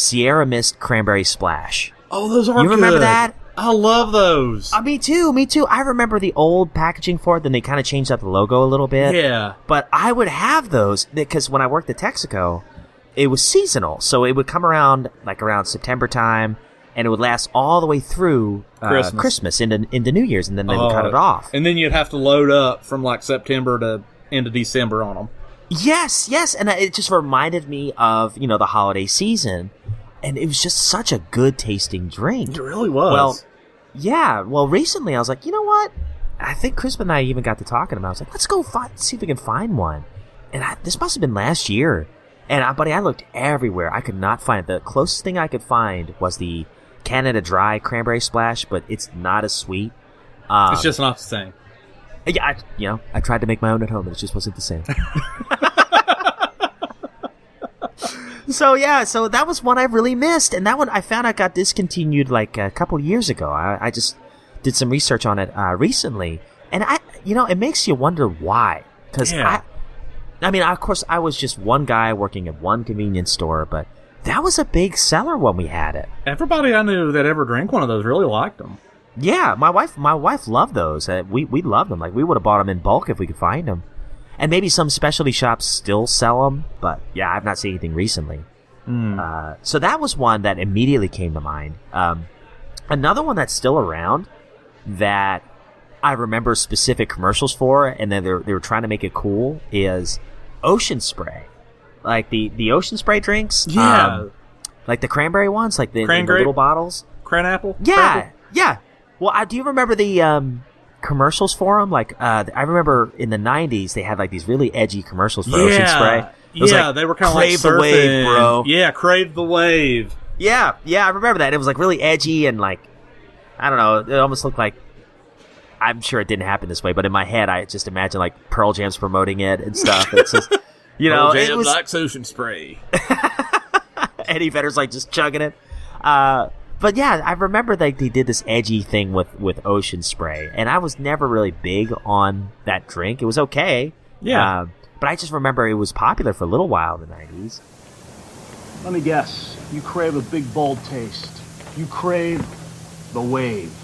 Sierra Mist Cranberry Splash. Oh, those are You remember good. that? I love those. Uh, me too, me too. I remember the old packaging for it, then they kind of changed up the logo a little bit. Yeah. But I would have those because when I worked at Texaco, it was seasonal. So it would come around like around September time, and it would last all the way through uh, Christmas. Christmas into, into New Year's, and then they would cut Oh, it off. And then you'd have to load up from like September to into December on them. Yes, yes, and it just reminded me of, you know, the holiday season, and it was just such a good tasting drink. It really was. Well, yeah, well, recently I was like, you know what? I think Chris and I even got to talking about it. I was like, let's go find, see if we can find one. And I, this must have been last year. And, I, buddy, I looked everywhere. I could not find it. The closest thing I could find was the Canada Dry Cranberry Splash, but it's not as sweet. Um, it's just not the same. Yeah, I, you know, I tried to make my own at home, and it just wasn't the same. So, yeah, so that was one I really missed, and that one I found out got discontinued like a couple years ago. I, I just did some research on it uh, recently, and I, you know, it makes you wonder why. Because Yeah. I, I mean, of course, I was just one guy working at one convenience store, but that was a big seller when we had it. Everybody I knew that ever drank one of those really liked them. Yeah, my wife, my wife loved those. Uh, we we loved them. Like we would have bought them in bulk if we could find them. And maybe some specialty shops still sell them, but yeah, I've not seen anything recently. Mm. Uh, so that was one that immediately came to mind. Um, another one that's still around that I remember specific commercials for, and then they were, they were trying to make it cool, is Ocean Spray. Like the, the Ocean Spray drinks. Yeah. Um, like the cranberry ones, like the, in the Cran grape? little bottles. Cran apple? Yeah, Crabble? yeah. Well, I, do you remember the um, commercials for them? Like, uh, I remember in the nineties they had like these really edgy commercials for Ocean Spray. It was Yeah, like, they were kind of like "Crave surfing. the wave, bro." Yeah, crave the wave. Yeah, yeah, I remember that. It was like really edgy and like, I don't know, it almost looked like, I'm sure it didn't happen this way, but in my head I just imagine like Pearl Jam's promoting it and stuff. It's just, you know, Pearl it Jam was, likes Ocean Spray. Eddie Vedder's like just chugging it. Uh, but yeah, I remember like they did this edgy thing with, with Ocean Spray, and I was never really big on that drink. It was okay. Yeah. Uh, but I just remember it was popular for a little while in the nineties. Let me guess. You crave a big, bold taste. You crave the wave.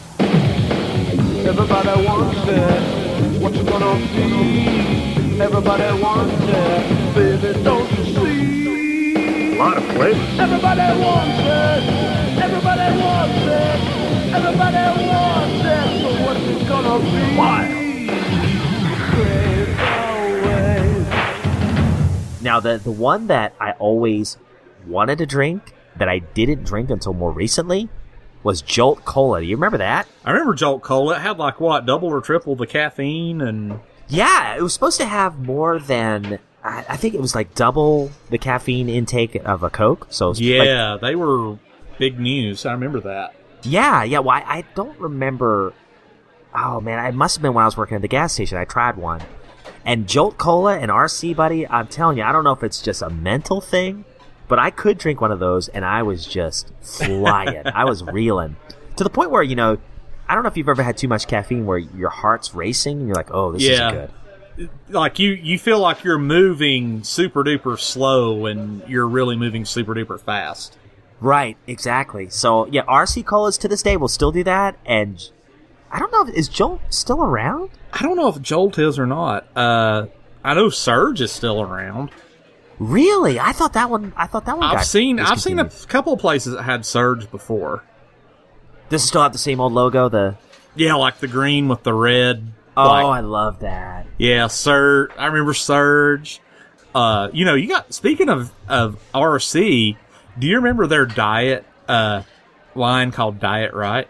Everybody wants it. What you gonna be? Everybody wants it. Baby, don't you see? A lot of flavors. Everybody wants it. Everybody wants it. Everybody wants it. So what's it gonna be? Wild. Crave the wave. Now, the the one that I always wanted to drink that I didn't drink until more recently was Jolt Cola. Do you remember that? I remember Jolt Cola. It had like what, double or triple the caffeine, and Yeah, it was supposed to have more than, I, I think it was like double the caffeine intake of a Coke. So it was like, yeah, they were big news. I remember that. yeah, yeah. Well, I, I don't remember. Oh man, it must have been when I was working at the gas station. I tried one, and Jolt Cola and R C, buddy. I'm telling you, I don't know if it's just a mental thing, but I could drink one of those, and I was just flying. I was reeling to the point where, you know, I don't know if you've ever had too much caffeine where your heart's racing and you're like, oh, this Yeah. isn't good. Like you, you feel like you're moving super duper slow, and you're really moving super duper fast. Right, exactly. So, yeah, R C Colas to this day will still do that, and I don't know, if, is Jolt still around? I don't know if Jolt is or not. Uh, I know Surge is still around. Really? I thought that one, I thought that one I've got seen, I've seen a discontinued. couple of places that had Surge before. Does it still have the same old logo? The Yeah, like the green with the red. Oh, like- I love that. Yeah, Surge. I remember Surge. Uh, you know, you got, speaking of, of R C, do you remember their diet, uh, line called Diet Right?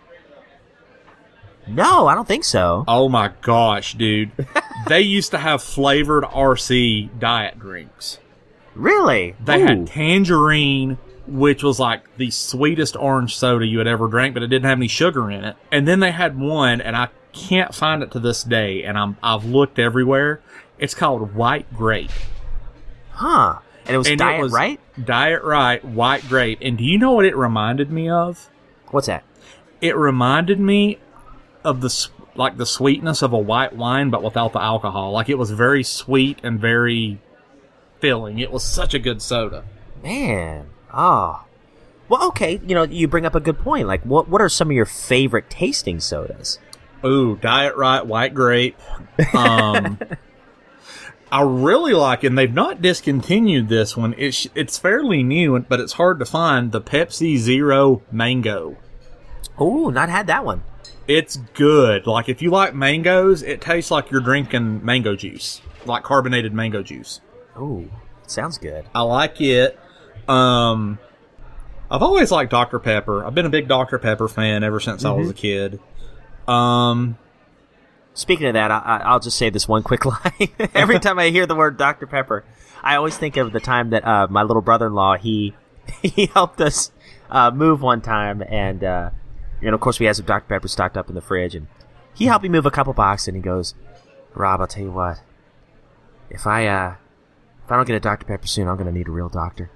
No, I don't think so. Oh my gosh, dude. They used to have flavored R C diet drinks. Really? They Ooh. had tangerine, which was like the sweetest orange soda you had ever drank, but it didn't have any sugar in it. And then they had one, and I can't find it to this day, and I'm, I've looked everywhere. It's called White Grape. Huh. And it was And Diet it was Right? Diet Right, White Grape. And do you know what it reminded me of? What's that? It reminded me of the s- like the sweetness of a white wine, but without the alcohol. Like, it was very sweet and very filling. It was such a good soda. Man. Oh. Well, okay, you know, you bring up a good point. Like, what what are some of your favorite tasting sodas? Ooh, Diet Right White Grape. Um, I really like, and they've not discontinued this one. It's it's fairly new, but it's hard to find. The Pepsi Zero Mango. Ooh, not had that one. It's good. Like, if you like mangoes, it tastes like you're drinking mango juice, like carbonated mango juice. Ooh, sounds good. I like it. Um, I've always liked Doctor Pepper. I've been a big Doctor Pepper fan ever since mm-hmm. I was a kid. Um, Speaking of that, I, I'll just say this one quick line. Every time I hear the word Doctor Pepper, I always think of the time that uh, my little brother-in-law, he he helped us uh, move one time, and uh, you know, of course, we had some Doctor Pepper stocked up in the fridge, and he helped me move a couple boxes, and he goes, "Rob, I'll tell you what, if I uh, if I don't get a Doctor Pepper soon, I'm gonna need a real doctor."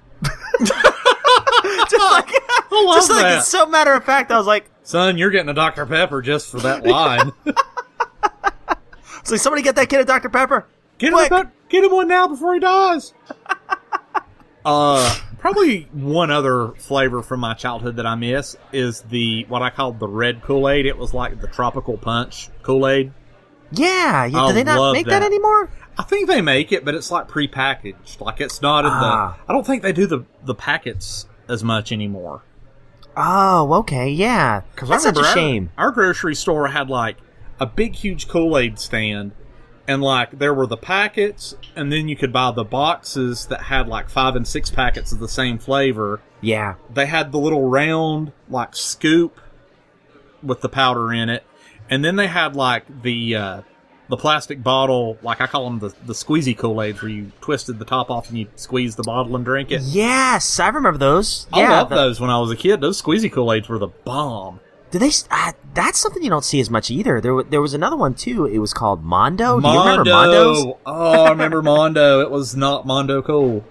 Just like, I love just like that. It's so matter of fact, I was like, "Son, you're getting a Doctor Pepper just for that line." It's like, somebody get that kid a Doctor Pepper. Get him, a, get him one now before he dies. uh, probably one other flavor from my childhood that I miss is the what I called the red Kool-Aid. It was like the tropical punch Kool-Aid. Yeah, yeah. I Do they not love make that. that anymore? I think they make it, but it's like prepackaged. Like, it's not in Ah. the. I don't think they do the the packets as much anymore. Oh, okay, yeah. Because That's I remember such a our, shame. our grocery store had like a big, huge Kool-Aid stand, and like there were the packets, and then you could buy the boxes that had like five and six packets of the same flavor. Yeah. They had the little round like scoop with the powder in it, and then they had like the uh, the plastic bottle, like I call them the the squeezy Kool-Aids, where you twisted the top off and you squeeze the bottle and drink it. Yes, I remember those. I yeah, loved the- those when I was a kid. Those squeezy Kool-Aids were the bomb. Did they? Uh, that's something you don't see as much either. There, w- there was another one too. It was called Mondo. Do you remember Mondo's? Mondo. Oh, I remember Mondo. It was not Mondo cool.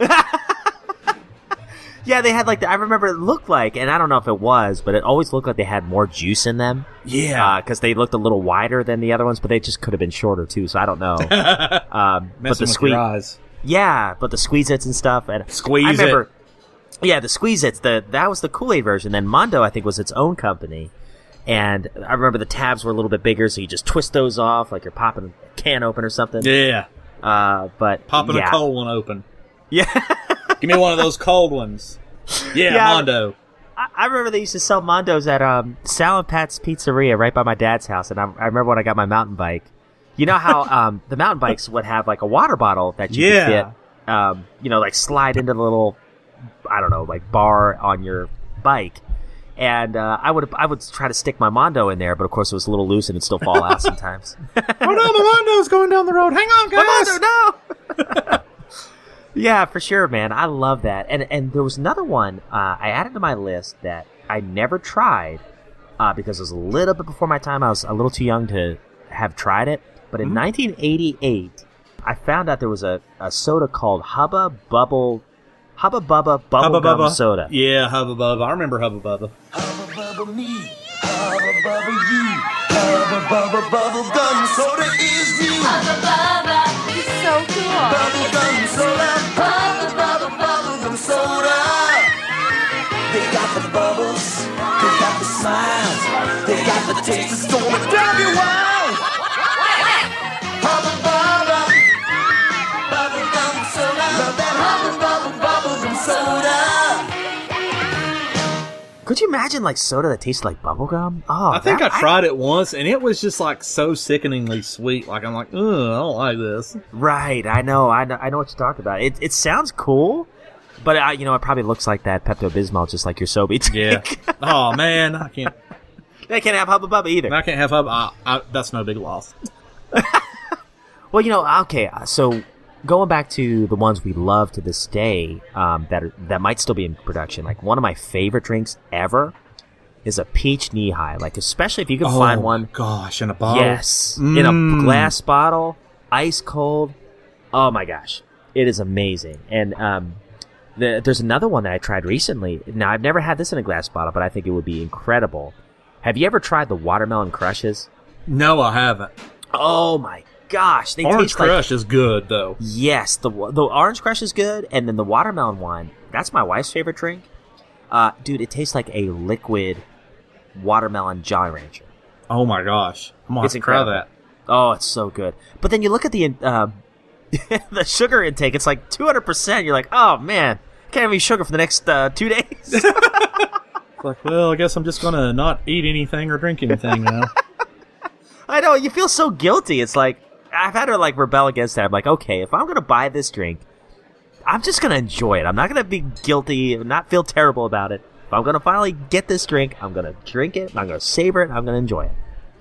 Yeah, they had like the, I remember it looked like, and I don't know if it was, but it always looked like they had more juice in them. Yeah, because they looked a little wider than the other ones, but they just could have been shorter too. So I don't know. um, but Messing the with squeeze, your eyes. yeah, but the Squeeze-Its and stuff, and Squeeze I remember, It. Yeah, the Squeeze-Its. The that was the Kool-Aid version. Then Mondo, I think, was its own company. And I remember the tabs were a little bit bigger, so you just twist those off like you're popping a can open or something. Yeah, Uh, but popping yeah. a cold one open. Yeah. Give me one of those cold ones. Yeah, Yeah. Mondo. I, I remember they used to sell Mondos at um, Sal and Pat's Pizzeria right by my dad's house. And I, I remember when I got my mountain bike. You know how um, the mountain bikes would have like a water bottle that you Yeah. could fit, um, you know, like slide into the little, I don't know, like bar on your bike. And uh, I would I would try to stick my Mondo in there, but of course it was a little loose and it'd still fall out sometimes. Oh no, my Mondo's going down the road. Hang on, guys. My Mondo, no! Yeah, for sure, man. I love that. And and there was another one uh, I added to my list that I never tried uh, because it was a little bit before my time. I was a little too young to have tried it. But in Mm-hmm. nineteen eighty-eight, I found out there was a, a soda called Hubba Bubble, Hubba Bubba Hubba Bubblegum Bubba Soda. Yeah, Hubba Bubba. I remember Hubba Bubba. Hubba bubba me, hubba bubba you, hubba bubba bubble gum soda is new. Hubba Bubba, it's so cool. Bubble gum soda, hubba bubba bubble gum soda. They got the bubbles, they got the smiles, they got the taste that's gonna drive you wild. Hubba bubba, bubble gum soda, love that hubba bubba bubble gum soda. Could you imagine like soda that tasted like bubblegum? Oh, I think that- I tried it once, and it was just like so sickeningly sweet. Like, I'm like, ugh, I don't like this. Right, I know, I know, I know what you're talking about. It it sounds cool, but I, you know, it probably looks like that Pepto Bismol, just like your Sobe. Yeah. Oh man, I can't. They can't have Hubba Bubba either. I can't have Hubba. I, I, that's no big loss. Well, you know, okay, so going back to the ones we love to this day, um, that are, that might still be in production. Like one of my favorite drinks ever is a peach knee high. Like especially if you can find one. Gosh, in a bottle. Yes, in a Mm. glass bottle, ice cold. Oh my gosh, it is amazing. And um, the, there's another one that I tried recently. Now I've never had this in a glass bottle, but I think it would be incredible. Have you ever tried the watermelon crushes? No, I haven't. Oh my gosh, they Orange taste like Crush is good though. yes. The the orange crush is good, and then the watermelon one. That's my wife's favorite drink. Uh, dude, it tastes like a liquid watermelon Jolly Rancher. Oh my gosh. I'm gonna It's have to try incredible. that. Oh, it's so good. But then you look at the uh, the sugar intake. It's like two hundred percent. You're like, oh man, can't have any sugar for the next uh, two days. It's like, well, I guess I'm just gonna not eat anything or drink anything now. I know, you feel so guilty. It's like, I've had to like rebel against that. I'm like, okay, if I'm gonna buy this drink, I'm just gonna enjoy it. I'm not gonna be guilty, not feel terrible about it. If I'm gonna finally get this drink, I'm gonna drink it, I'm gonna savor it, I'm gonna enjoy it.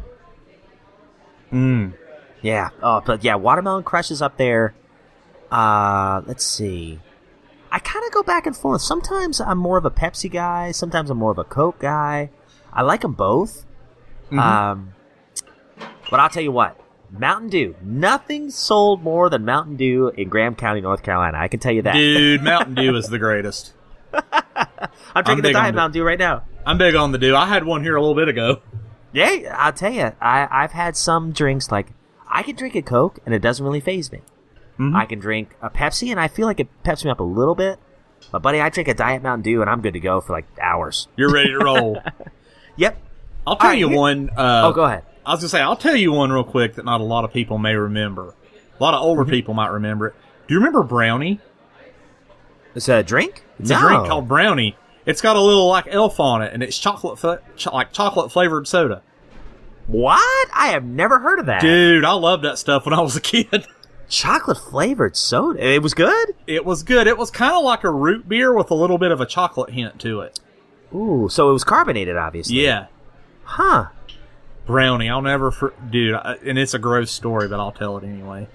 Mm. Yeah. Oh, but yeah, Watermelon Crush is up there. Uh, let's see. I kind of go back and forth. Sometimes I'm more of a Pepsi guy. Sometimes I'm more of a Coke guy. I like them both. Mm-hmm. Um, but I'll tell you what. Mountain Dew. Nothing sold more than Mountain Dew in Graham County, North Carolina. I can tell you that. Dude, Mountain Dew is the greatest. I'm drinking the big Diet on Mountain Dew right now. I'm big on the Dew. I had one here a little bit ago. Yeah, I'll tell you. I, I've had some drinks like I can drink a Coke and it doesn't really faze me. Mm-hmm. I can drink a Pepsi and I feel like it peps me up a little bit. But buddy, I drink a Diet Mountain Dew and I'm good to go for like hours. You're ready to roll. Yep. I'll tell All right, you here- one. Uh, Oh, go ahead. I was gonna say I'll tell you one real quick that not a lot of people may remember. A lot of older Mm-hmm. people might remember it. Do you remember Brownie? It's a drink? It's no. a drink called Brownie. It's got a little like elf on it, and it's chocolate, fla- cho- like chocolate flavored soda. What? I have never heard of that. Dude, I loved that stuff when I was a kid. Chocolate flavored soda. It was good? It was good. It was kind of like a root beer with a little bit of a chocolate hint to it. Ooh, so it was carbonated, obviously. Yeah. Huh. Brownie. I'll never, for- dude, I, and it's a gross story, but I'll tell it anyway.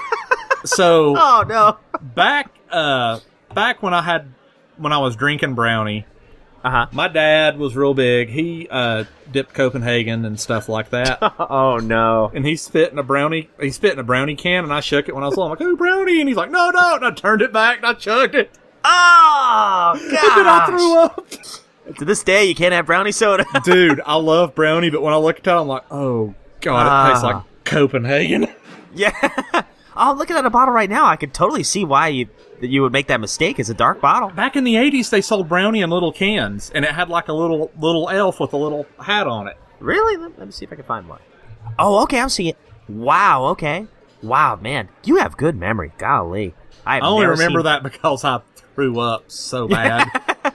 So, Oh, no. back, uh, back when I had, when I was drinking Brownie, Uh-huh. my dad was real big. He, uh, dipped Copenhagen and stuff like that. Oh, no. And he spit in a brownie, he spit in a brownie can, and I shook it when I was little. I'm like, oh, brownie! And he's like, no, no! And I turned it back, and I chugged it. Oh, And then I gosh. threw up. To this day, you can't have brownie soda. Dude, I love brownie, but when I look at it, I'm like, oh, God, it tastes Ah. like Copenhagen. Yeah. Oh, I'm looking at a bottle right now. I could totally see why you that you would make that mistake. It's a dark bottle. Back in the eighties, they sold brownie in little cans, and it had like a little little elf with a little hat on it. Really? Let, let me see if I can find one. Oh, okay. I'm seeing it. Wow. Okay. Wow, man. You have good memory. Golly. I, have I only never remember seen, that because I threw up so bad.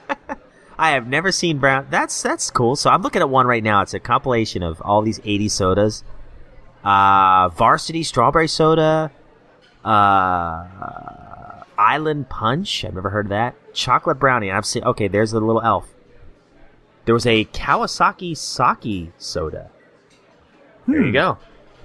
I have never seen brown. That's that's cool. So I'm looking at one right now. It's a compilation of all these eighties sodas. Uh, Varsity Strawberry Soda. Uh, Island Punch. I've never heard of that. Chocolate Brownie. I've seen. Okay, there's the little elf. There was a Kawasaki Sake Soda. There you go.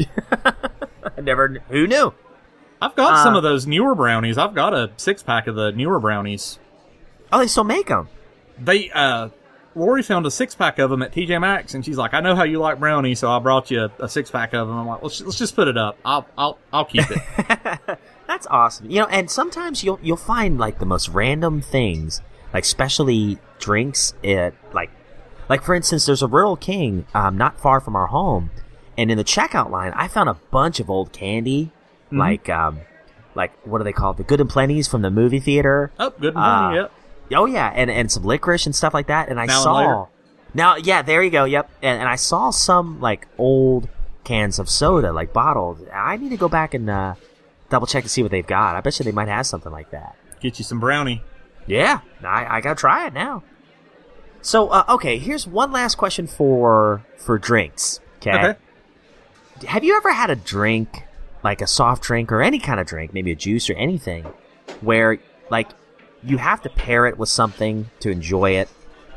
I never. Who knew? I've got Uh, some of those newer brownies. I've got a six pack of the newer brownies. Oh, they still make them. They, uh, Lori found a six pack of them at T J Maxx, and she's like, "I know how you like brownies, so I brought you a, a six pack of them." I'm like, "Let's let's just put it up. I'll I'll I'll keep it." That's awesome. You know, and sometimes you'll you'll find like the most random things, like specialty drinks. It like, like for instance, there's a Rural King um, not far from our home, and in the checkout line, I found a bunch of old candy, Mm-hmm. like um, like what are they called? The Good and Plenty's from the movie theater. Oh, good and Uh, plenty, yep. Oh yeah, and and some licorice and stuff like that. And I Now and saw later. now, yeah, there you go. Yep, and and I saw some like old cans of soda, like bottled. I need to go back and uh, double check to see what they've got. I bet you they might have something like that. Get you some brownie. Yeah, I I gotta try it now. So uh, okay, here's one last question for for drinks. Okay. Okay. Have you ever had a drink, like a soft drink or any kind of drink, maybe a juice or anything, where like you have to pair it with something to enjoy it?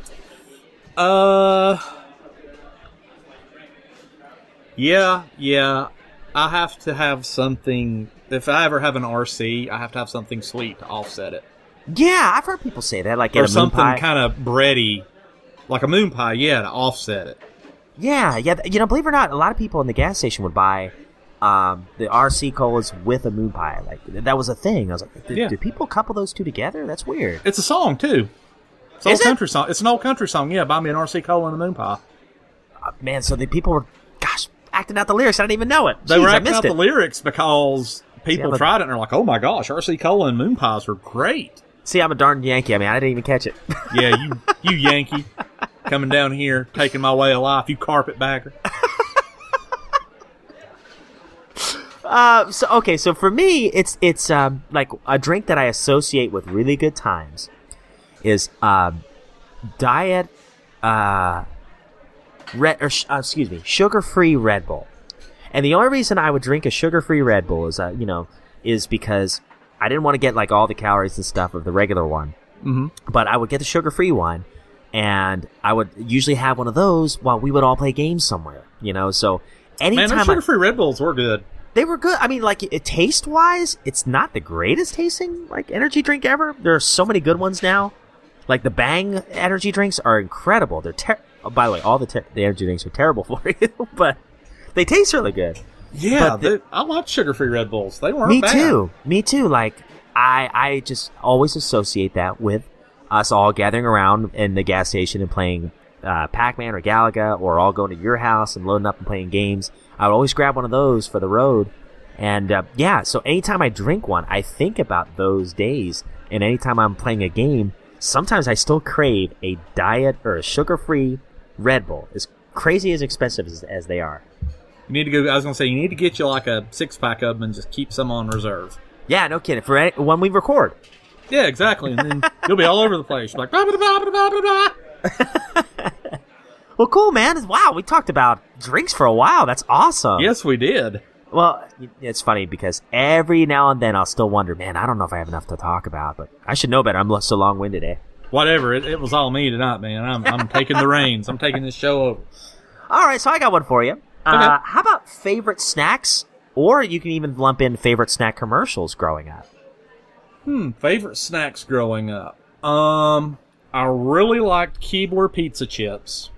Uh, yeah, yeah. I have to have something. If I ever have an R C, I have to have something sweet to offset it, Yeah, I've heard people say that, like or at a moon something pie. kind of bready, like a moon pie. Yeah, to offset it. Yeah, yeah. th- You know, believe it or not, a lot of people in the gas station would buy um, the R C colas with a moon pie. Like th- that was a thing. I was like, do, Yeah. do people couple those two together? That's weird. It's a song too. It's an Is old it? country song. It's an old country song. Yeah, buy me an R C cola and a moon pie. Uh, man, so the people were, gosh, acting out the lyrics. I didn't even know it. They Jeez, were I acting missed out it. the lyrics because people Yeah, but- tried it and they're like, "Oh my gosh, R C cola and moon pies are great." See, I'm a darn Yankee. I mean, I didn't even catch it. Yeah, you you Yankee coming down here, taking my way of life. You carpetbagger. Uh, so okay, so for me, it's it's um like a drink that I associate with really good times is um diet uh red or sh- uh, excuse me sugar-free Red Bull, and the only reason I would drink a sugar-free Red Bull is uh, you know is because I didn't want to get like all the calories and stuff of the regular one, Mm-hmm. but I would get the sugar-free one, and I would usually have one of those while we would all play games somewhere, you know. So Man, anytime those I- sugar-free Red Bulls were good. They were good. I mean, like, it, taste-wise, it's not the greatest tasting, like, energy drink ever. There are so many good ones now. Like, the Bang energy drinks are incredible. They're ter- oh, by the way, all the, ter- the energy drinks are terrible for you, but they taste really good. Yeah, But the- they, I like sugar-free Red Bulls. They weren't Me bad. too. Me too. Like, I, I just always associate that with us all gathering around in the gas station and playing uh, Pac-Man or Galaga, or all going to your house and loading up and playing games. I would always grab one of those for the road. And, uh, yeah, so anytime I drink one, I think about those days. And anytime I'm playing a game, sometimes I still crave a diet or a sugar-free Red Bull, as crazy as expensive as, as they are. You need to go. I was gonna say you need to get you like a six-pack of them and just keep some on reserve. Yeah, no kidding. For any, when we record. Yeah, exactly. And then you'll be all over the place. You're like, blah, blah, blah, blah, blah, blah. Well, cool, man. Wow, we talked about drinks for a while. That's awesome. Yes, we did. Well, it's funny because every now and then I'll still wonder, man, I don't know if I have enough to talk about, but I should know better. I'm so long-winded, eh? Whatever. It, it was all me tonight, man. I'm I'm taking the reins. I'm taking this show over. All right, so I got one for you. Uh, how about favorite snacks? Or you can even lump in favorite snack commercials growing up. Hmm. Favorite snacks growing up. Um, I really liked Keebler pizza chips.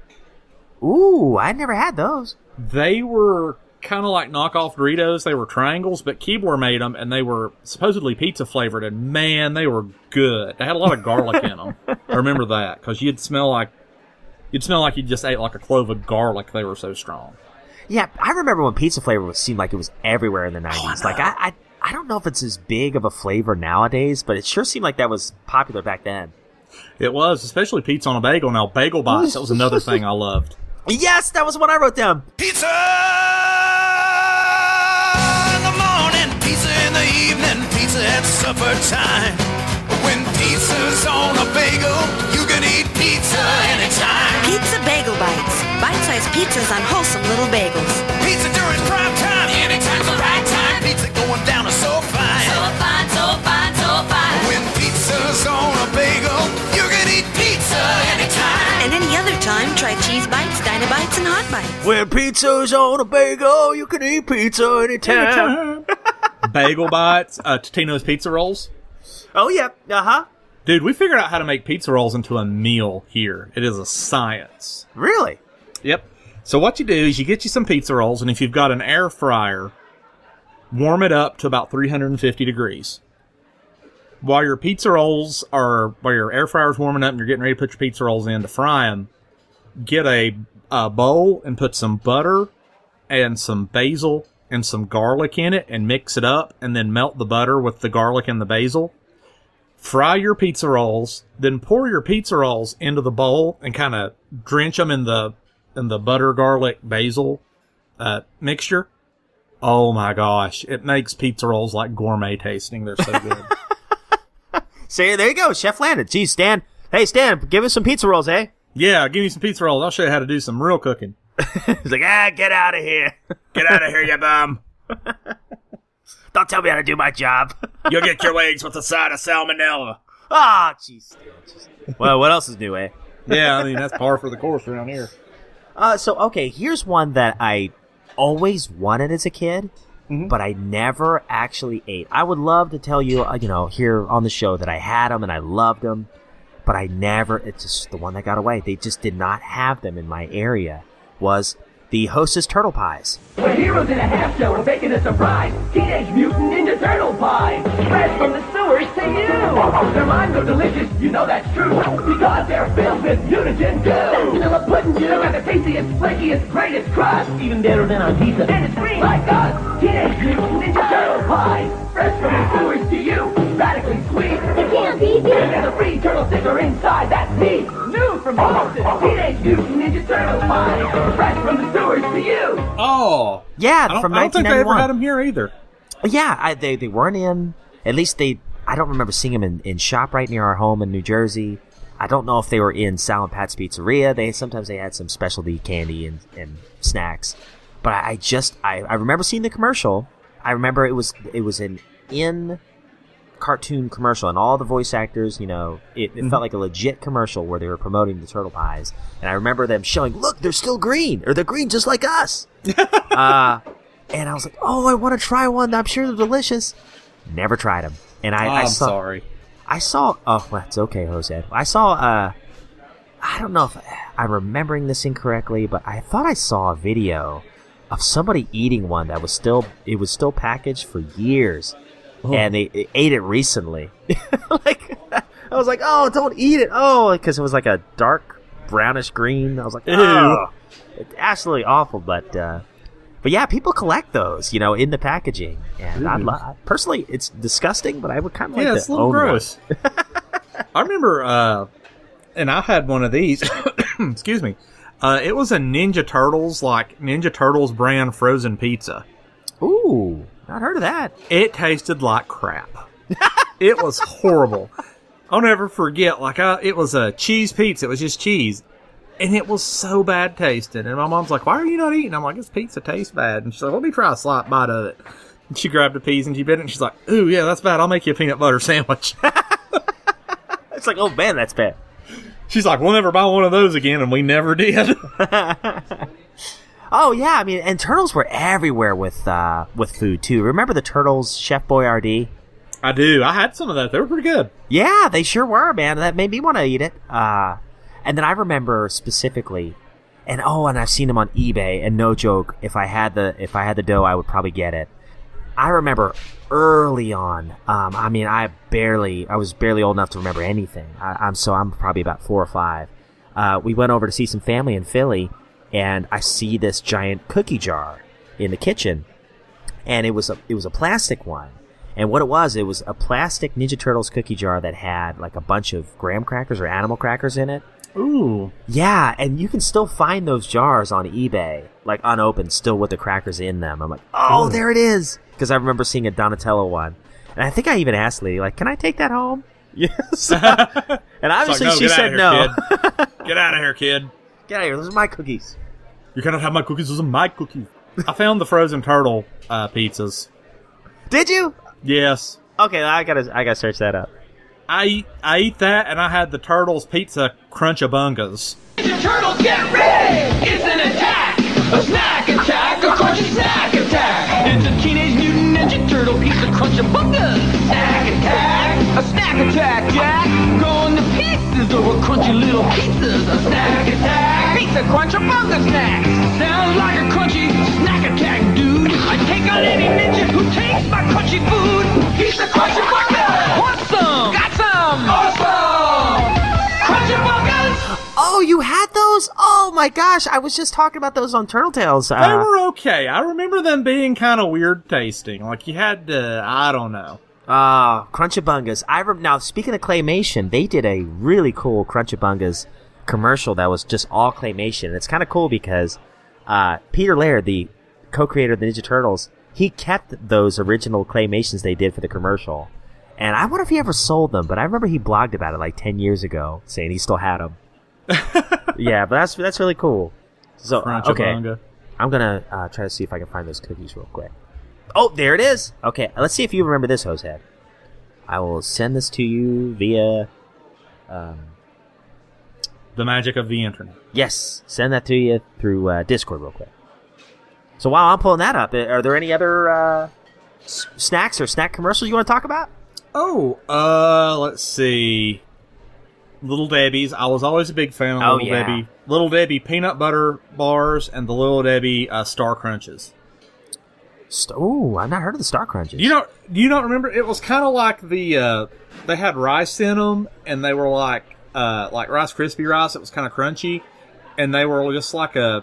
Ooh, I never had those. They were kind of like knockoff Doritos. They were triangles, but Keebler made them, and they were supposedly pizza flavored. And man, they were good. They had a lot of garlic in them. I remember that because you'd smell like you'd smell like you just ate like a clove of garlic. They were so strong. Yeah, I remember when pizza flavor was, seemed like it was everywhere in the nineties. Like I, I, I don't know if it's as big of a flavor nowadays, but it sure seemed like that was popular back then. It was, especially pizza on a bagel. Now, bagel bites, that was another thing I loved. Yes, that was what I wrote down. Pizza in the morning, pizza in the evening, pizza at supper time. When pizza's on a bagel, you can eat pizza anytime. Pizza Bagel Bites. Bite-sized pizzas on wholesome little bagels. Pizza during prime time, anytime's the right time. Pizza going down is so fine. So fine, so fine, so fine. When pizza's on a bagel, you can eat pizza anytime. And any other time, try Cheese Bites, Dynabites, and Hot Bites. When pizza's on a bagel, you can eat pizza anytime. Bagel bites, uh, Totino's pizza rolls. Oh, yeah. Uh-huh. Dude, we figured out how to make pizza rolls into a meal here. It is a science. Really? Yep. So what you do is you get you some pizza rolls, and if you've got an air fryer, warm it up to about three hundred fifty degrees. While your pizza rolls are, while your air fryer's warming up and you're getting ready to put your pizza rolls in to fry them, get a, a bowl and put some butter and some basil and some garlic in it and mix it up, and then melt the butter with the garlic and the basil. Fry your pizza rolls, then pour your pizza rolls into the bowl and kind of drench them in the in the butter, garlic, basil uh, mixture. Oh my gosh, it makes pizza rolls like gourmet tasting. They're so good. See, there you go, Chef landed. Geez, Stan. Hey, Stan, give us some pizza rolls, eh? Yeah, give me some pizza rolls. I'll show you how to do some real cooking. He's like, ah, get out of here. Get out of here, you bum. Don't tell me how to do my job. You'll get your wings with a side of salmonella. Ah, oh, jeez. Well, what else is new, eh? Yeah, I mean, that's par for the course around here. Uh, so, okay, here's one that I always wanted as a kid, mm-hmm. but I never actually ate. I would love to tell you, uh, you know, here on the show that I had them and I loved them, but I never, it's just the one that got away. They just did not have them in my area, was the Hostess Turtle Pies. We're heroes in a half shell, we're making a surprise. Teenage Mutant Ninja Turtle Pies. Fresh from the sewers to you. Their minds are delicious, you know that's true. Because they're filled with mutagen goo. Vanilla pudding goo. And the tastiest, flakiest, greatest crust. Even better than on pizza. And it's green like us. Teenage Mutant Ninja Turtle Pies. Fresh from the sewers to you. Radically sweet. You can't beat And there's a free turtle sticker inside. That's me, new from Boston. Teenage Mutant Ninja Turtles mine. Fresh from the sewers to you. Oh. Yeah, I don't, from I don't think they ever nineteen ninety-one. had them here either. Yeah, I, they they weren't in. At least they. I don't remember seeing them in, in ShopRite near our home in New Jersey. I don't know if they were in Sal and Pat's Pizzeria. They sometimes they had some specialty candy and, and snacks. But I, I just I, I remember seeing the commercial. I remember it was it was an in cartoon commercial, and all the voice actors, you know, it, it Mm-hmm. felt like a legit commercial where they were promoting the turtle pies. And I remember them showing, look, they're still green, or they're green just like us. uh, and I was like, oh, I want to try one. I'm sure they're delicious. Never tried them. And I, Oh, I I'm saw, sorry. I saw. Oh, that's okay, Jose. I saw. Uh, I don't know if I'm remembering this incorrectly, but I thought I saw a video of somebody eating one that was still. It was still packaged for years, Oh. and they, they ate it recently. Like, I was like, oh, don't eat it. Oh, because it was like a dark brownish green. I was like, oh, it's absolutely awful. But. Uh, But yeah, people collect those, you know, in the packaging, and I lo- personally, it's disgusting, but I would kind of like Yeah, to it's a little own gross. I remember, uh, and I had one of these. Excuse me. Uh, it was a Ninja Turtles, like Ninja Turtles brand frozen pizza. one. Ooh, not heard of that. It tasted like crap. It was horrible. I'll never forget. Like, I, it was a cheese pizza. It was just cheese. And it was so bad tasting. And my mom's like, why are you not eating? I'm like, this pizza tastes bad. And she's like, let me try a slight bite of it. And she grabbed a piece and she bit it. And she's like, ooh, yeah, that's bad. I'll make you a peanut butter sandwich. It's like, oh man, that's bad. She's like, we'll never buy one of those again. And we never did. Oh yeah, I mean, and turtles were everywhere with uh, with food too. Remember the Turtles Chef Boyardee? I do. I had some of that. They were pretty good. Yeah, they sure were, man. That made me want to eat it. Uh, and then I remember specifically, and oh, and I've seen them on eBay. And no joke, if I had the if I had the dough, I would probably get it. I remember early on. Um, I mean, I barely, I was barely old enough to remember anything. I, I'm so I'm probably about four or five. Uh, we went over to see some family in Philly, and I see this giant cookie jar in the kitchen, and it was a it was a plastic one. And what it was, it was a plastic Ninja Turtles cookie jar that had like a bunch of graham crackers or animal crackers in it. Ooh. Yeah, and you can still find those jars on eBay, like unopened, still with the crackers in them. I'm like, oh, Ooh. there it is. Because I remember seeing a Donatello one. And I think I even asked Lee, like, can I take that home? Yes. And obviously It's like, no, she get said outta here, no. kid. Get out of here, kid. Get out of here. Those are my cookies. You cannot have my cookies. Those are my cookies. I found the frozen turtle uh, pizzas. Did you? Yes. Okay, I gotta, I gotta search that up. I eat, I eat that, and I had the Turtles Pizza Crunch-A-Bungas. Ninja Turtles, get ready! It's an attack! A snack attack! A crunchy snack attack! It's a Teenage Mutant Ninja Turtle Pizza Crunch-A-Bungas! Snack attack! A snack attack, Jack! Going to pieces over crunchy little pizzas! A snack attack! Pizza Crunch-A-Bunga snacks! Sounds like a crunchy snack attack, dude! I take on any ninja who takes my crunchy food! Pizza Crunch-A-Bunga! Want some? Got some! Awesome! Crunch-A-Bungas! Oh, you had those? Oh my gosh, I was just talking about those on Turtle Tales. Uh, They were okay. I remember them being kind of weird tasting. Like, you had to, I don't know. Uh, Crunch-A-Bungas. I rem- now, speaking of claymation, they did a really cool Crunch-A-Bungas commercial that was just all claymation. And it's kind of cool because uh, Peter Laird, the co-creator of the Ninja Turtles, he kept those original claymations they did for the commercial. And I wonder if he ever sold them, but I remember he blogged about it like ten years ago, saying he still had them. Yeah, but that's that's really cool. So, uh, okay, Crunch-A-Bunga. I'm gonna uh, try to see if I can find those cookies real quick. Oh, there it is. Okay, let's see if you remember this, Josehead. I will send this to you via. Um, The magic of the internet. yes, send that to you through uh, Discord real quick. So while I'm pulling that up, are there any other uh, s- snacks or snack commercials you want to talk about? Oh, uh, let's see. Little Debbie's. I was always a big fan of Oh, Little yeah. Debbie. Little Debbie peanut butter bars and the Little Debbie uh, Star Crunches. St- oh, I've not heard of the Star Crunches. You don't, you don't remember? It was kind of like the, uh, they had rice in them, and they were like, uh, like Rice Krispie rice. It was kind of crunchy, and they were just like a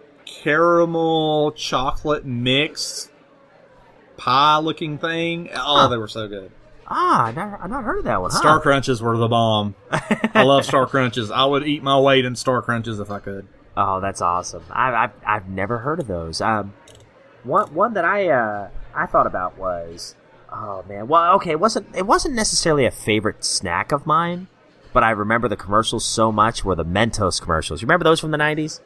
caramel chocolate mix pie looking thing. Oh, Huh. they were so good. Ah, I've not, I've not heard of that one. Huh? Star Crunches were the bomb. I love Star Crunches. I would eat my weight in Star Crunches if I could. Oh, that's awesome. I've I've, I've never heard of those. Um, one one that I uh, I thought about was, oh man, well, okay, it wasn't it wasn't necessarily a favorite snack of mine, but I remember the commercials so much. Were the Mentos commercials? You remember those from the nineties?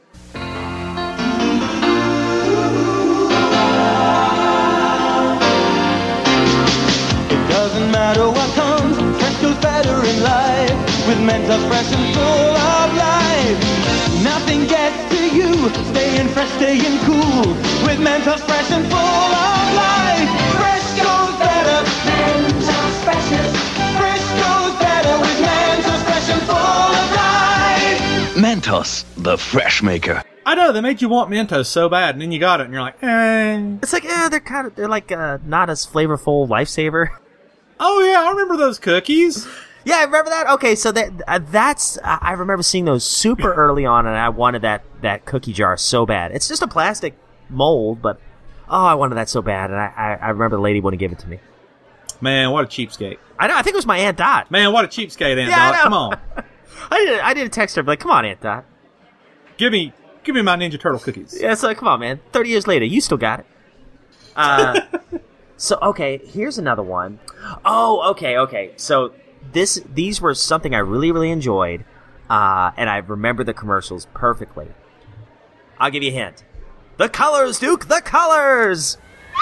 Doesn't matter what comes, fresh goes better in life. With Mentos fresh and full of life. Nothing gets to you, staying fresh, staying cool. With Mentos fresh and full of life. Fresh goes better, Mentos freshness. Fresh goes better with Mentos fresh and full of life. Mentos, the fresh maker. I know, they made you want Mentos so bad, and then you got it, and you're like, eh. It's like, eh, they're kind of, they're like uh, not as flavorful lifesaver. Oh yeah, I remember those cookies. Yeah, I remember that. Okay, so that uh, that's uh, I remember seeing those super early on, and I wanted that that cookie jar so bad. It's just a plastic mold, but oh, I wanted that so bad, and I I, I remember the lady wouldn't give it to me. Man, what a cheapskate! I know. I think it was my Aunt Dot. Man, what a cheapskate, Aunt yeah, Dot! Come on. I did I did a text her, but like, come on, Aunt Dot. Give me give me my Ninja Turtle cookies. Yeah, so come on, man. Thirty years later, you still got it. Uh. So, okay, here's another one. Oh, okay, okay. So, this these were something I really, really enjoyed, uh, and I remember the commercials perfectly. I'll give you a hint. The colors, Duke, the colors!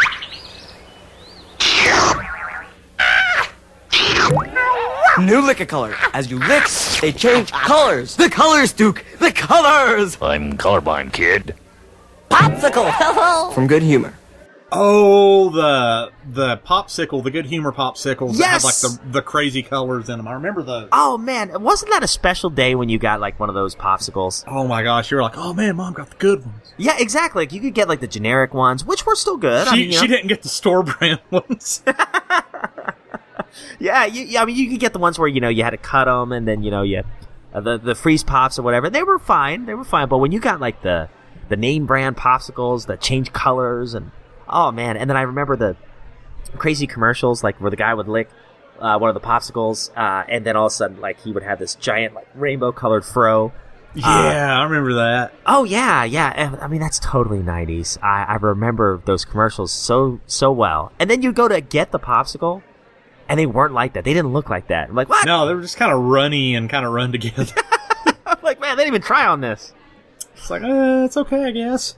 New liquor color. As you lick, they change colors. The colors, Duke, the colors! I'm colorblind, kid. Popsicle! From Good Humor. Oh, the the popsicle, the Good Humor popsicles Yes! that had like the, the crazy colors in them. I remember those. Oh, man, wasn't that a special day when you got, like, one of those popsicles? Oh, my gosh, you were like, oh, man, Mom got the good ones. Yeah, exactly. Like, you could get, like, the generic ones, which were still good. She, I mean, you she know. didn't get the store brand ones. Yeah, you, yeah, I mean, you could get the ones where, you know, you had to cut them, and then, you know, you uh, the, the freeze pops or whatever. They were fine. They were fine. But when you got, like, the, the name brand popsicles that change colors and... Oh, man. And then I remember the crazy commercials, like, where the guy would lick uh, one of the popsicles, uh, and then all of a sudden, like, he would have this giant, like, rainbow-colored fro. Yeah, uh, I remember that. Oh, yeah, yeah. I mean, that's totally nineties. I, I remember those commercials so, so well. And then you go to get the popsicle, and they weren't like that. They didn't look like that. I'm like, what? No, they were just kind of runny and kind of run together. I'm like, man, they didn't even try on this. It's like, uh, it's okay, I guess.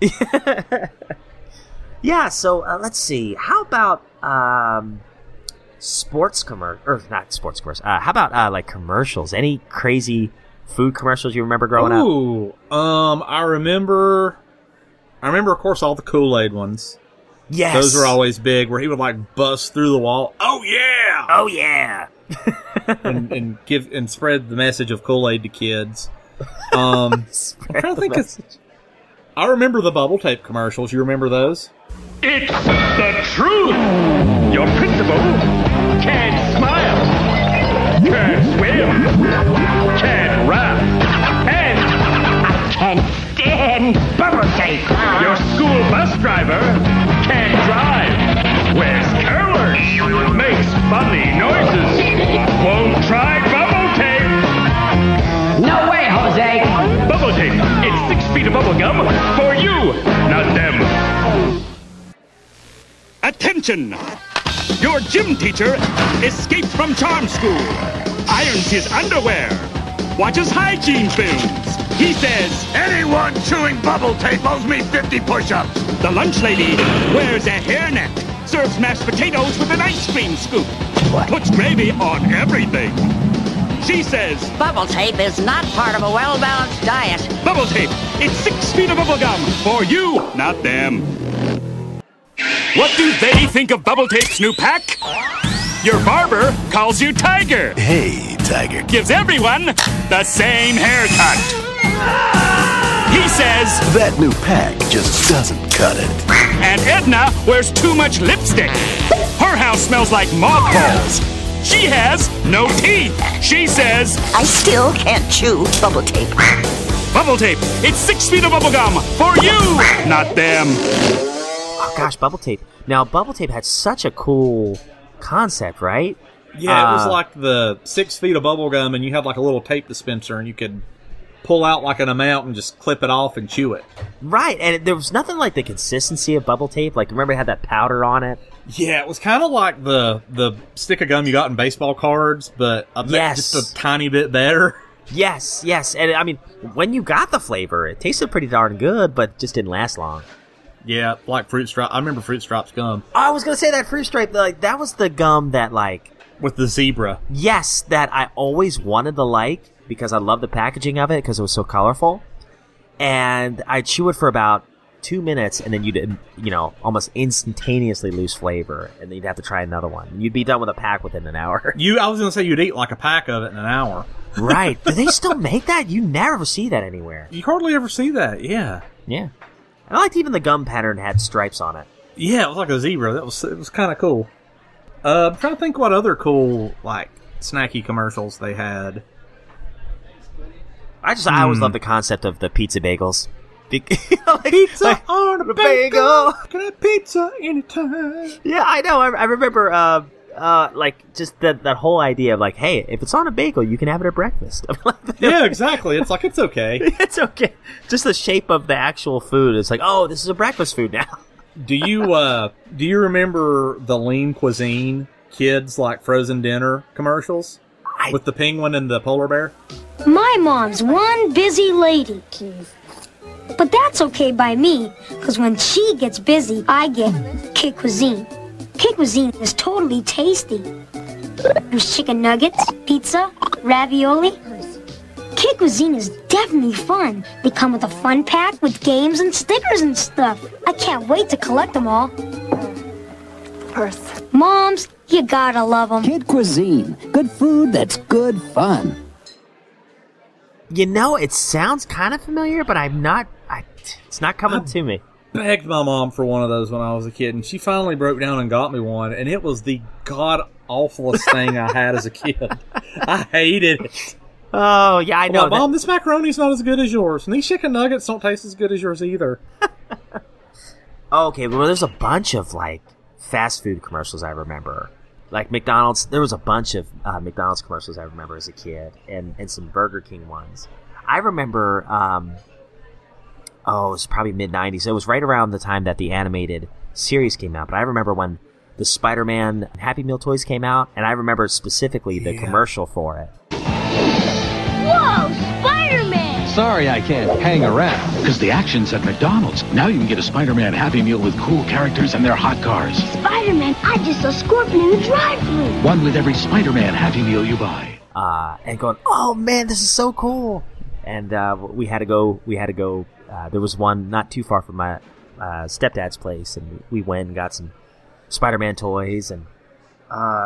Yeah, so uh, let's see. How about um, sports commercials? Or not sports commercials. Uh, how about uh, like commercials? Any crazy food commercials you remember growing up? Ooh, um, I remember. I remember, of course, all the Kool-Aid ones. Yes, those were always big. Where he would like bust through the wall. Oh yeah! Oh yeah! and, and give and spread the message of Kool-Aid to kids. Um, I'm trying to think. Of, I remember the bubble tape commercials. You remember those? It's the truth! Your principal can't smile, can't swim, can't rap, and I can't stand bubble tape. Your school bus driver can't drive, wears curlers, makes funny noises, won't try bubble tape. No way, Jose! Bubble tape, it's six feet of bubble gum for you, not them. Attention! Your gym teacher escaped from charm school, irons his underwear, watches hygiene films. He says, anyone chewing bubble tape owes me fifty push-ups. The lunch lady wears a hairnet, serves mashed potatoes with an ice cream scoop, puts gravy on everything. She says, bubble tape is not part of a well-balanced diet. Bubble tape, it's six feet of bubble gum for you, not them. What do they think of Bubble Tape's new pack? Your barber calls you Tiger. Hey, Tiger. Gives everyone the same haircut. He says, that new pack just doesn't cut it. And Edna wears too much lipstick. Her house smells like mothballs. She has no teeth. She says, I still can't chew bubble tape. Bubble Tape, it's six feet of bubble gum for you, not them. Oh gosh, bubble tape. Now, bubble tape had such a cool concept, right? Yeah, it was Uh, like the six feet of bubble gum, and you had like a little tape dispenser, and you could pull out like an amount and just clip it off and chew it. Right, and it, there was nothing like the consistency of bubble tape. Like, remember it had that powder on it? Yeah, it was kind of like the the stick of gum you got in baseball cards, but a bit, Yes. just a tiny bit better. Yes, yes. And I mean, when you got the flavor, it tasted pretty darn good, but just didn't last long. Yeah, like Fruit Stripe. I remember Fruit Stripes gum. I was going to say that Fruit Stripe, like, that was the gum that, like... With the zebra. Yes, that I always wanted to like, because I love the packaging of it, because it was so colorful. And I'd chew it for about two minutes, and then you'd, you know, almost instantaneously lose flavor, and then you'd have to try another one. You'd be done with a pack within an hour. You, I was going to say you'd eat like a pack of it in an hour. Right. Do they still make that? You never see that anywhere. You hardly ever see that, yeah. Yeah. And I liked even the gum pattern had stripes on it. Yeah, it was like a zebra. That was It was kind of cool. Uh, I'm trying to think what other cool, like, snacky commercials they had. I just, I always Hmm. love the concept of the pizza bagels. Be- like, Pizza like, on a bagel. bagel. Can I have pizza anytime? Yeah, I know. I, I remember, uh, uh, like, just that, that whole idea of, like, hey, if it's on a bagel, you can have it at breakfast. Yeah, exactly. It's like, it's okay. It's okay. Just the shape of the actual food. It's like, oh, this is a breakfast food now. Do you, uh, do you remember the Lean Cuisine kids, like, frozen dinner commercials? I... With the penguin and the polar bear? My mom's one busy lady, Keith. But that's okay by me, because when she gets busy, I get Kid Cuisine. Kid Cuisine is totally tasty. There's chicken nuggets, pizza, ravioli. Kid Cuisine is definitely fun. They come with a fun pack with games and stickers and stuff. I can't wait to collect them all. Perth. Moms, you gotta love them. Kid Cuisine. Good food that's good fun. You know, it sounds kind of familiar, but I'm not, I, it's not coming I to me. Begged my mom for one of those when I was a kid, and she finally broke down and got me one, and it was the god-awfulest thing I had as a kid. I hated it. Oh, yeah, I know. Well, Mom, this macaroni's not as good as yours, and these chicken nuggets don't taste as good as yours either. Okay, well, there's a bunch of, like, fast food commercials I remember. Like McDonald's, there was a bunch of uh, McDonald's commercials I remember as a kid, and, and some Burger King ones. I remember, um, oh, it was probably mid nineties. It was right around the time that the animated series came out, but I remember when the Spider-Man Happy Meal toys came out, and I remember specifically the Yeah. commercial for it. Whoa, Spider-Man! Sorry I can't hang around. Because the action's at McDonald's. Now you can get a Spider-Man Happy Meal with cool characters and their hot cars. Spider-Man, I just saw Scorpion in the drive-thru. One with every Spider-Man Happy Meal you buy. Uh, and going, oh man, this is so cool! And uh, we had to go. We had to go. Uh, there was one not too far from my uh, stepdad's place, and we went and got some Spider-Man toys. And uh,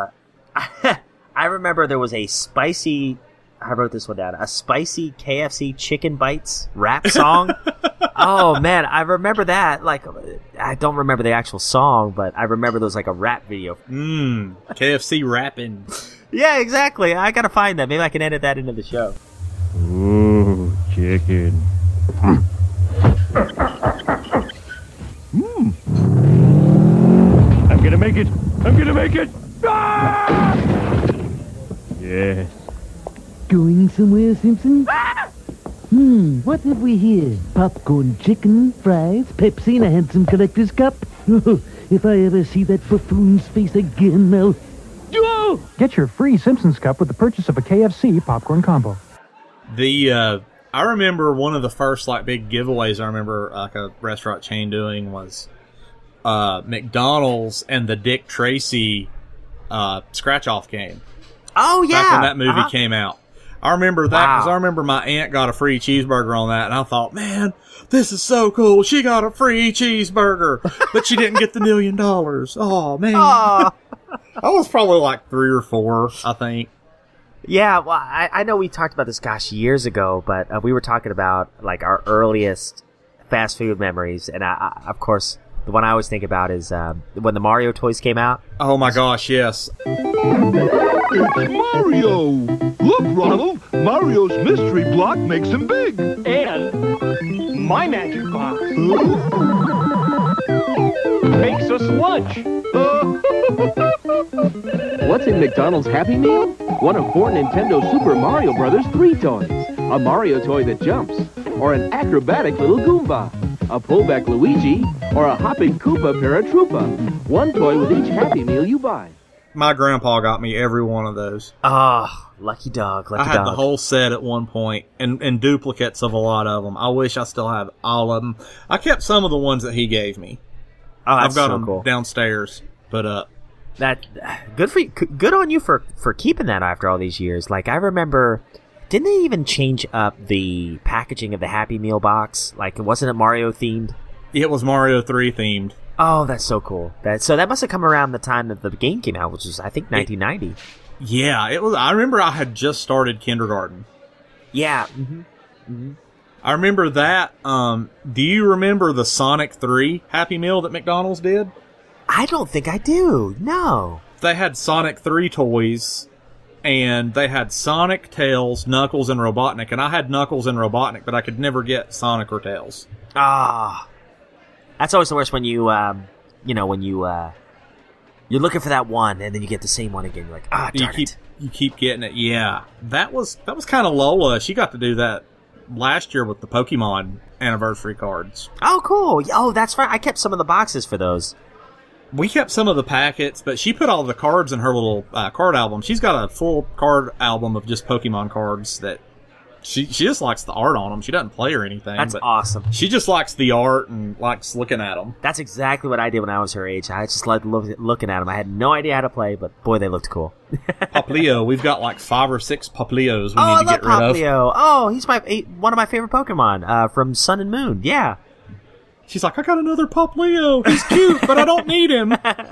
I remember there was a spicy. I wrote this one down. A spicy K F C chicken bites rap song. Oh man, I remember that. Like, I don't remember the actual song, but I remember there was like a rap video. Mmm, K F C rapping. Yeah, exactly. I gotta find that. Maybe I can edit that into the show. Ooh, chicken. Mm. I'm gonna make it. I'm gonna make it. Ah! Yes. Going somewhere, Simpson? Hmm, what have we here? Popcorn, chicken, fries, Pepsi, and a handsome collector's cup? Oh, if I ever see that buffoon's face again, I'll... Oh! Get your free Simpsons cup with the purchase of a K F C popcorn combo. The, uh, I remember one of the first, like, big giveaways I remember, like, a restaurant chain doing was, uh, McDonald's and the Dick Tracy, uh, scratch-off game. Oh, yeah! Back when that movie uh-huh. came out. I remember that because wow. I remember my aunt got a free cheeseburger on that, and I thought, man, this is so cool. She got a free cheeseburger, but she didn't get the million dollars. Oh, man. I was probably like three or four, I think. Yeah, well, I, I know we talked about this, gosh, years ago, but uh, we were talking about, like, our earliest fast food memories, and I, I, of course, the one I always think about is um, when the Mario toys came out. Oh, my gosh, yes. It's Mario! Look, Ronald! Mario's mystery block makes him big! And my magic box makes us lunch! What's in McDonald's Happy Meal? One of four Nintendo Super Mario Brothers three toys. A Mario toy that jumps, or an acrobatic little Goomba, a pullback Luigi, or a hopping Koopa Paratroopa. One toy with each Happy Meal you buy. My grandpa got me every one of those. Ah, oh, lucky dog, lucky dog. I had dog. the whole set at one point, and, and duplicates of a lot of them. I wish I still had all of them. I kept some of the ones that he gave me. Oh, that's I've got so them cool. downstairs, but uh, that good for you. Good on you for for keeping that after all these years. Like I remember, didn't they even change up the packaging of the Happy Meal box? Like, wasn't it Mario themed? It was Mario three themed. Oh, that's so cool. That so that must have come around the time that the game came out, which was I think nineteen ninety. It, yeah, it was. I remember I had just started kindergarten. Yeah. Mm-hmm. Mm-hmm. I remember that. Um, do you remember the Sonic three Happy Meal that McDonald's did? I don't think I do. No. They had Sonic three toys, and they had Sonic, Tails, Knuckles, and Robotnik. And I had Knuckles and Robotnik, but I could never get Sonic or Tails. Ah. That's always the worst when you, um, you know, when you, uh, you're looking for that one, and then you get the same one again. You're like, ah, darn you keep, it. You keep getting it. Yeah. That was, that was kind of Lola. She got to do that last year with the Pokemon anniversary cards. Oh, cool. Oh, that's right. I kept some of the boxes for those. We kept some of the packets, but she put all the cards in her little uh, card album. She's got a full card album of just Pokemon cards that she she just likes the art on them. She doesn't play or anything. That's but awesome. She just likes the art and likes looking at them. That's exactly what I did when I was her age. I just liked look, looking at them. I had no idea how to play, but boy, they looked cool. Poplio. We've got like five or six Poplios we oh, need to I get love rid Poplio. of. Oh, he's my one of my favorite Pokemon uh, from Sun and Moon. Yeah. She's like, I got another Poplio. He's cute, but I don't need him.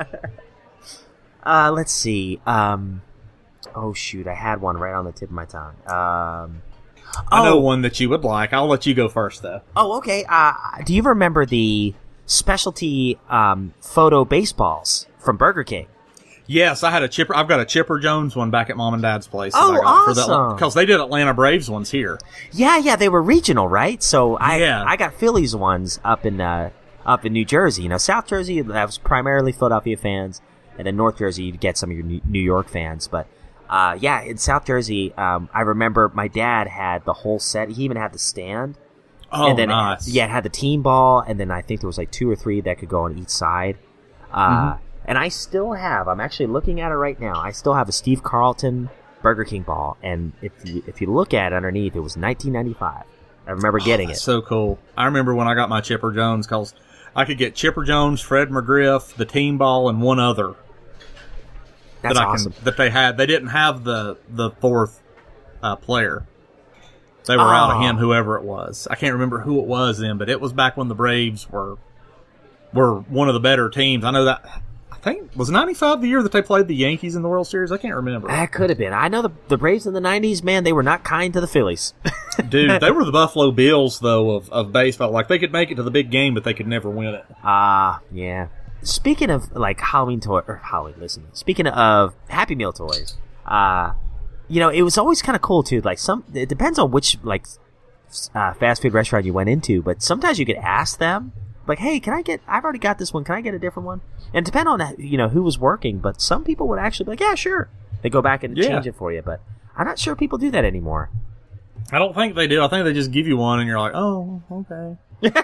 Uh, let's see. Um, oh, shoot. I had one right on the tip of my tongue. Um, I know oh. one that you would like. I'll let you go first, though. Oh, okay. Uh, do you remember the specialty um, photo baseballs from Burger King? Yes, I had a Chipper. I've got a Chipper Jones one back at Mom and Dad's place. Oh, that I got awesome! Because they did Atlanta Braves ones here. Yeah, yeah, they were regional, right? So I, yeah. I got Phillies ones up in uh, up in New Jersey. You know, South Jersey that was primarily Philadelphia fans, and then North Jersey you'd get some of your New York fans. But uh, yeah, in South Jersey, um, I remember my dad had the whole set. He even had the stand. Oh, and then nice! It, yeah, it had the team ball, and then I think there was like two or three that could go on each side. Uh, mm-hmm. And I still have, I'm actually looking at it right now, I still have a Steve Carlton Burger King ball, and if you, if you look at it underneath, it was nineteen ninety-five. I remember getting oh, that's it. So cool. I remember when I got my Chipper Jones, because I could get Chipper Jones, Fred McGriff, the team ball, and one other. That's that I awesome. Can, that they had. They didn't have the, the fourth uh, player. They were oh. out of him, whoever it was. I can't remember who it was then, but it was back when the Braves were were one of the better teams. I know that... I think, was ninety-five the year that they played the Yankees in the World Series? I can't remember. That could have been. I know the the Braves in the nineties, man, they were not kind to the Phillies. Dude, they were the Buffalo Bills, though, of, of baseball. Like, they could make it to the big game, but they could never win it. Ah, uh, yeah. Speaking of, like, Halloween toy, or Halloween, listen. Speaking of Happy Meal toys, uh, you know, it was always kind of cool, too. Like, some, it depends on which, like, uh, fast food restaurant you went into, but sometimes you could ask them, like, hey, can I get, I've already got this one, can I get a different one? And depend on, you know, who was working, but some people would actually be like, yeah, sure. They go back and yeah. change it for you, but I'm not sure people do that anymore. I don't think they do. I think they just give you one and you're like, oh, okay.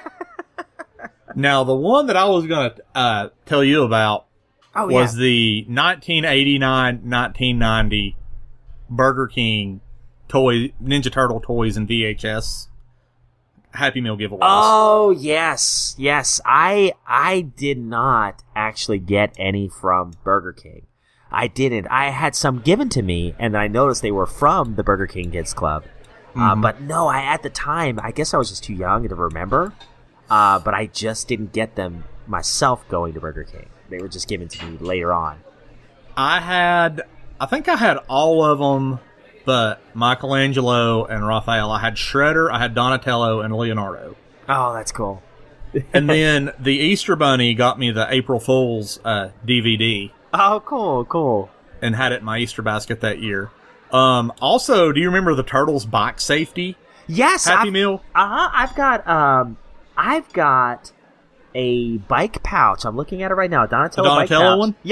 Now, the one that I was going to uh, tell you about oh, was yeah. the nineteen eighty-nine nineteen ninety Burger King toy, Ninja Turtle toys and V H S Happy Meal giveaways. Oh, yes. Yes. I I did not actually get any from Burger King. I didn't. I had some given to me, and I noticed they were from the Burger King Kids Club. Mm-hmm. Uh, but no, I at the time, I guess I was just too young to remember. Uh, but I just didn't get them myself going to Burger King. They were just given to me later on. I had, I think I had all of them, but Michelangelo and Raphael. I had Shredder, I had Donatello, and Leonardo. Oh, that's cool. And then the Easter Bunny got me the April Fool's uh, D V D. Oh, cool, cool. And had it in my Easter basket that year. Um, also, do you remember the Turtles bike safety? Yes. Happy I've, Meal? Uh-huh. I've got, um, I've got a bike pouch. I'm looking at it right now. Donatello, the Donatello bike pouch. one? Yep.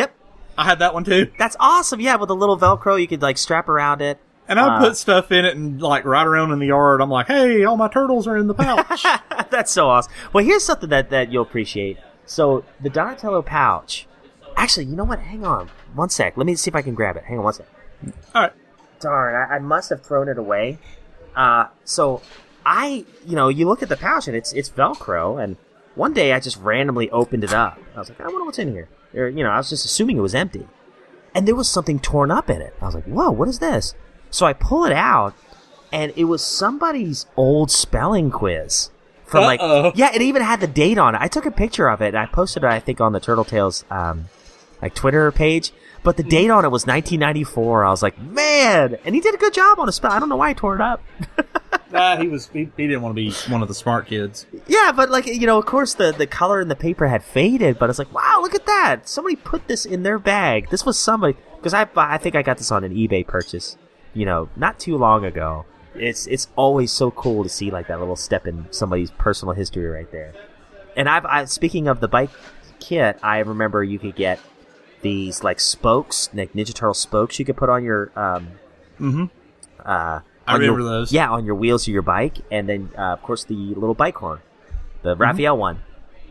I had that one too. That's awesome. Yeah, with a little Velcro, you could like strap around it. And I would uh, put stuff in it and like ride around in the yard. I'm like, hey, all my turtles are in the pouch. That's so awesome. Well, here's something that, that you'll appreciate. So the Donatello pouch. Actually, you know what? Hang on. One sec. Let me see if I can grab it. Hang on one sec. All right. Darn, I, I must have thrown it away. Uh, so I, you know, you look at the pouch and it's it's Velcro. And one day I just randomly opened it up. I was like, I wonder what's in here. Or, you know, I was just assuming it was empty. And there was something torn up in it. I was like, whoa, what is this? So I pull it out, and it was somebody's old spelling quiz. From Uh-oh. like, yeah, it even had the date on it. I took a picture of it, and I posted it, I think, on the Turtle Tales, um, like Twitter page. But the date on it was nineteen ninety-four. I was like, man! And he did a good job on a spell. I don't know why he tore it up. Nah, he was he, he didn't want to be one of the smart kids. Yeah, but like, you know, of course the, the color in the paper had faded, but it's like, wow, look at that! Somebody put this in their bag. This was somebody, because I I think I got this on an eBay purchase, you know, not too long ago. It's it's always so cool to see like that little step in somebody's personal history right there. And I've I, speaking of the bike kit, I remember you could get these like spokes, like Ninja Turtle spokes you could put on your um mm-hmm. uh I remember your, those. Yeah, on your wheels of your bike, and then uh, of course the little bike horn, the mm-hmm. Raphael one.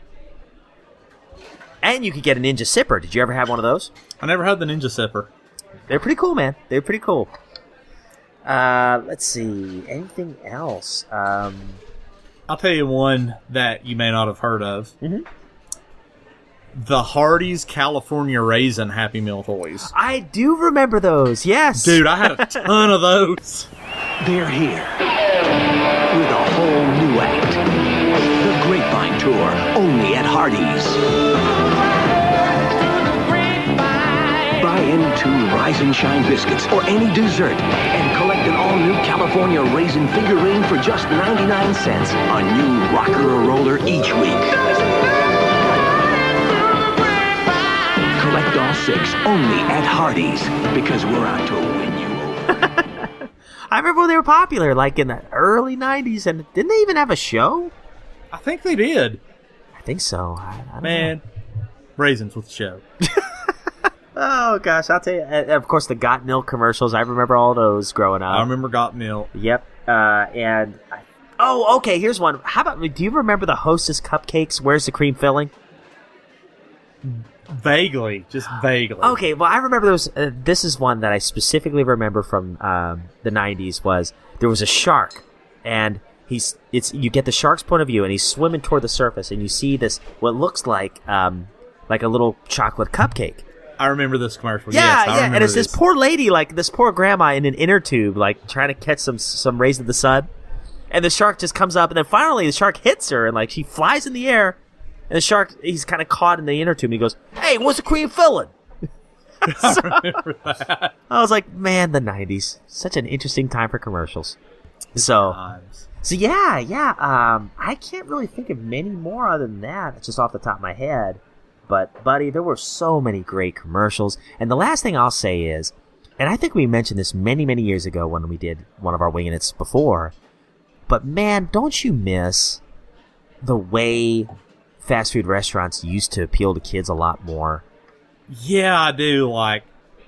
And you could get a Ninja Sipper. Did you ever have one of those? I never had the Ninja Sipper. They're pretty cool, man. They're pretty cool. Uh, let's see. Anything else? Um, I'll tell you one that you may not have heard of. Mm-hmm. The Hardee's California Raisin Happy Meal toys. I do remember those, yes. Dude, I had a ton of those. They're here with a whole new act. The Grapevine Tour, only at Hardee's. Buy any two Rise and Shine biscuits or any dessert and collect an all-new California Raisin figurine for just ninety-nine cents. A new rocker or roller each week. Collect all six only at Hardee's, because we're out to win you over. I remember when they were popular, like in the early nineties, and didn't they even have a show? I think they did. I think so. I, I don't Man, know. Raisins with the show. Oh, gosh, I'll tell you. And of course, the Got Milk commercials. I remember all those growing up. I remember Got Milk. Yep. Uh, and, I, oh, okay, here's one. How about, do you remember the Hostess cupcakes? Where's the cream filling? Vaguely, just vaguely. Okay, well, I remember those. Uh, this is one that I specifically remember from um, the nineties. Was there was a shark, and he's it's you get the shark's point of view, and he's swimming toward the surface, and you see this what looks like um like a little chocolate cupcake. I remember this commercial. Yeah, yes, I yeah, remember and it's this. this poor lady, like this poor grandma in an inner tube, like trying to catch some some rays of the sun, and the shark just comes up, and then finally the shark hits her, and like she flies in the air. And the shark, he's kind of caught in the inner tube, and he goes, hey, what's the cream filling? So, I remember that. I was like, man, the nineties. Such an interesting time for commercials. So, Times. so yeah, yeah. Um, I can't really think of many more other than that, just off the top of my head. But, buddy, there were so many great commercials. And the last thing I'll say is, and I think we mentioned this many, many years ago when we did one of our Wingin' It's before, but man, don't you miss the way fast food restaurants used to appeal to kids a lot more? Yeah, I do. Like,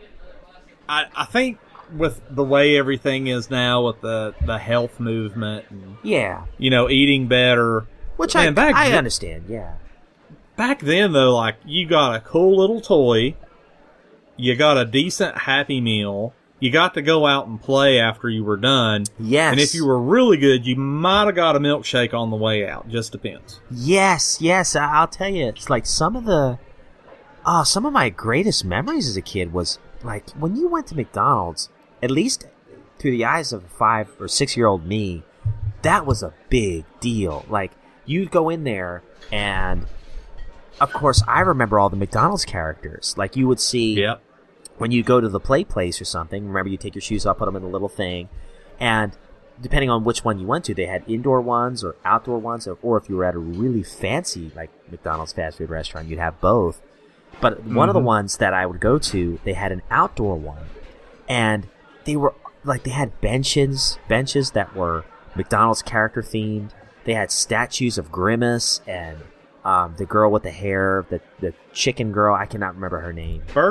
I I think with the way everything is now with the, the health movement and, yeah, you know, eating better. Which man, I, back I then, understand, yeah. Back then, though, like, you got a cool little toy, you got a decent Happy Meal, you got to go out and play after you were done. Yes. And if you were really good, you might have got a milkshake on the way out. Just depends. Yes, yes. I- I'll tell you, it's like some of the, oh, some of my greatest memories as a kid was like when you went to McDonald's, at least through the eyes of a five or six year old me, that was a big deal. Like you'd go in there and, of course, I remember all the McDonald's characters. Like you would see. Yep. When you go to the play place or something, remember you take your shoes off, put them in the little thing, and depending on which one you went to, they had indoor ones or outdoor ones, or, or if you were at a really fancy, like McDonald's fast food restaurant, you'd have both. But mm-hmm. one of the ones that I would go to, they had an outdoor one, and they were, like, they had benches, benches that were McDonald's character themed. They had statues of Grimace and um, the girl with the hair, the, the chicken girl, I cannot remember her name. Birdie?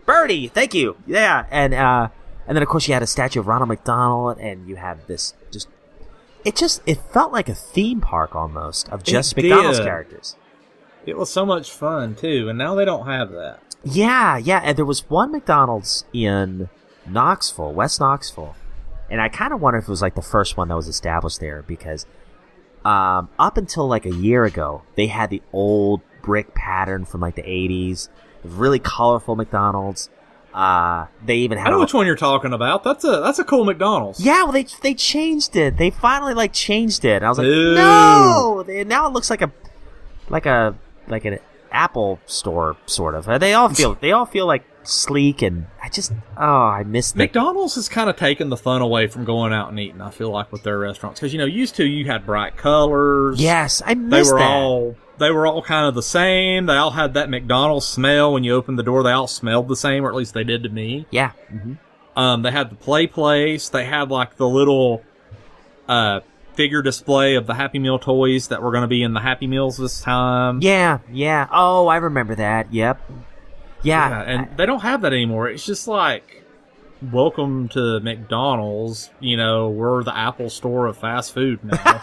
Birdie, thank you. Yeah, and uh, and then of course you had a statue of Ronald McDonald, and you had this just. It just it felt like a theme park almost of just It McDonald's did. characters. It was so much fun too, and now they don't have that. Yeah, yeah, and there was one McDonald's in Knoxville, West Knoxville, and I kind of wonder if it was like the first one that was established there because um, up until like a year ago, they had the old brick pattern from like the eighties, really colorful McDonald's. Uh, they even had I know a, which one you're talking about. That's a that's a cool McDonald's. Yeah, well, they they changed it. They finally like changed it. I was like, Ew. no. They, now it looks like a like a like an Apple store sort of. They all feel they all feel like sleek, and I just oh I miss the McDonald's has kind of taken the fun away from going out and eating. I feel like with their restaurants because you know used to you had bright colors. Yes, I They miss were that. all they were all kind of the same. They all had that McDonald's smell when you opened the door. They all smelled the same, or at least they did to me. Yeah. Mm-hmm. Um, they had the play place. They had like the little uh figure display of the Happy Meal toys that were going to be in the Happy Meals this time. Yeah, yeah. Oh, I remember that. Yep. Yeah, Yeah, and they don't have that anymore. It's just like, welcome to McDonald's. You know, we're the Apple store of fast food now.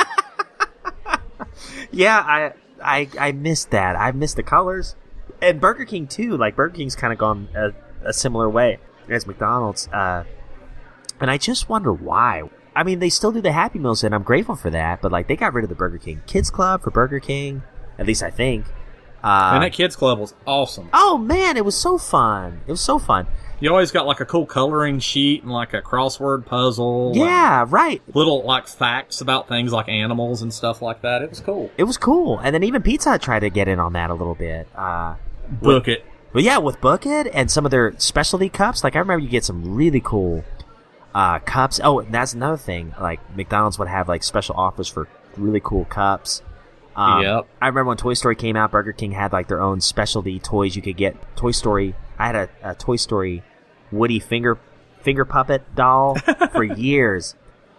yeah. I I I missed that. I missed the colors, and Burger King too. Like Burger King's kind of gone a, a similar way as McDonald's. Uh, and I just wonder why. I mean, they still do the Happy Meals, and I'm grateful for that. But like, they got rid of the Burger King Kids Club for Burger King. At least I think. Uh, and that kids club was awesome. Oh man, it was so fun. It was so fun. You always got like a cool coloring sheet and like a crossword puzzle. Yeah, right. Little like facts about things like animals and stuff like that. It was cool. It was cool. And then even Pizza Hut tried to get in on that a little bit. Uh, Book with, it. But yeah, with Book It and some of their specialty cups. Like I remember you get some really cool uh, cups. Oh, and that's another thing. Like McDonald's would have like special offers for really cool cups. Um, yep. I remember when Toy Story came out, Burger King had like their own specialty toys you could get. Toy Story. I had a, a Toy Story Woody finger finger puppet doll for years.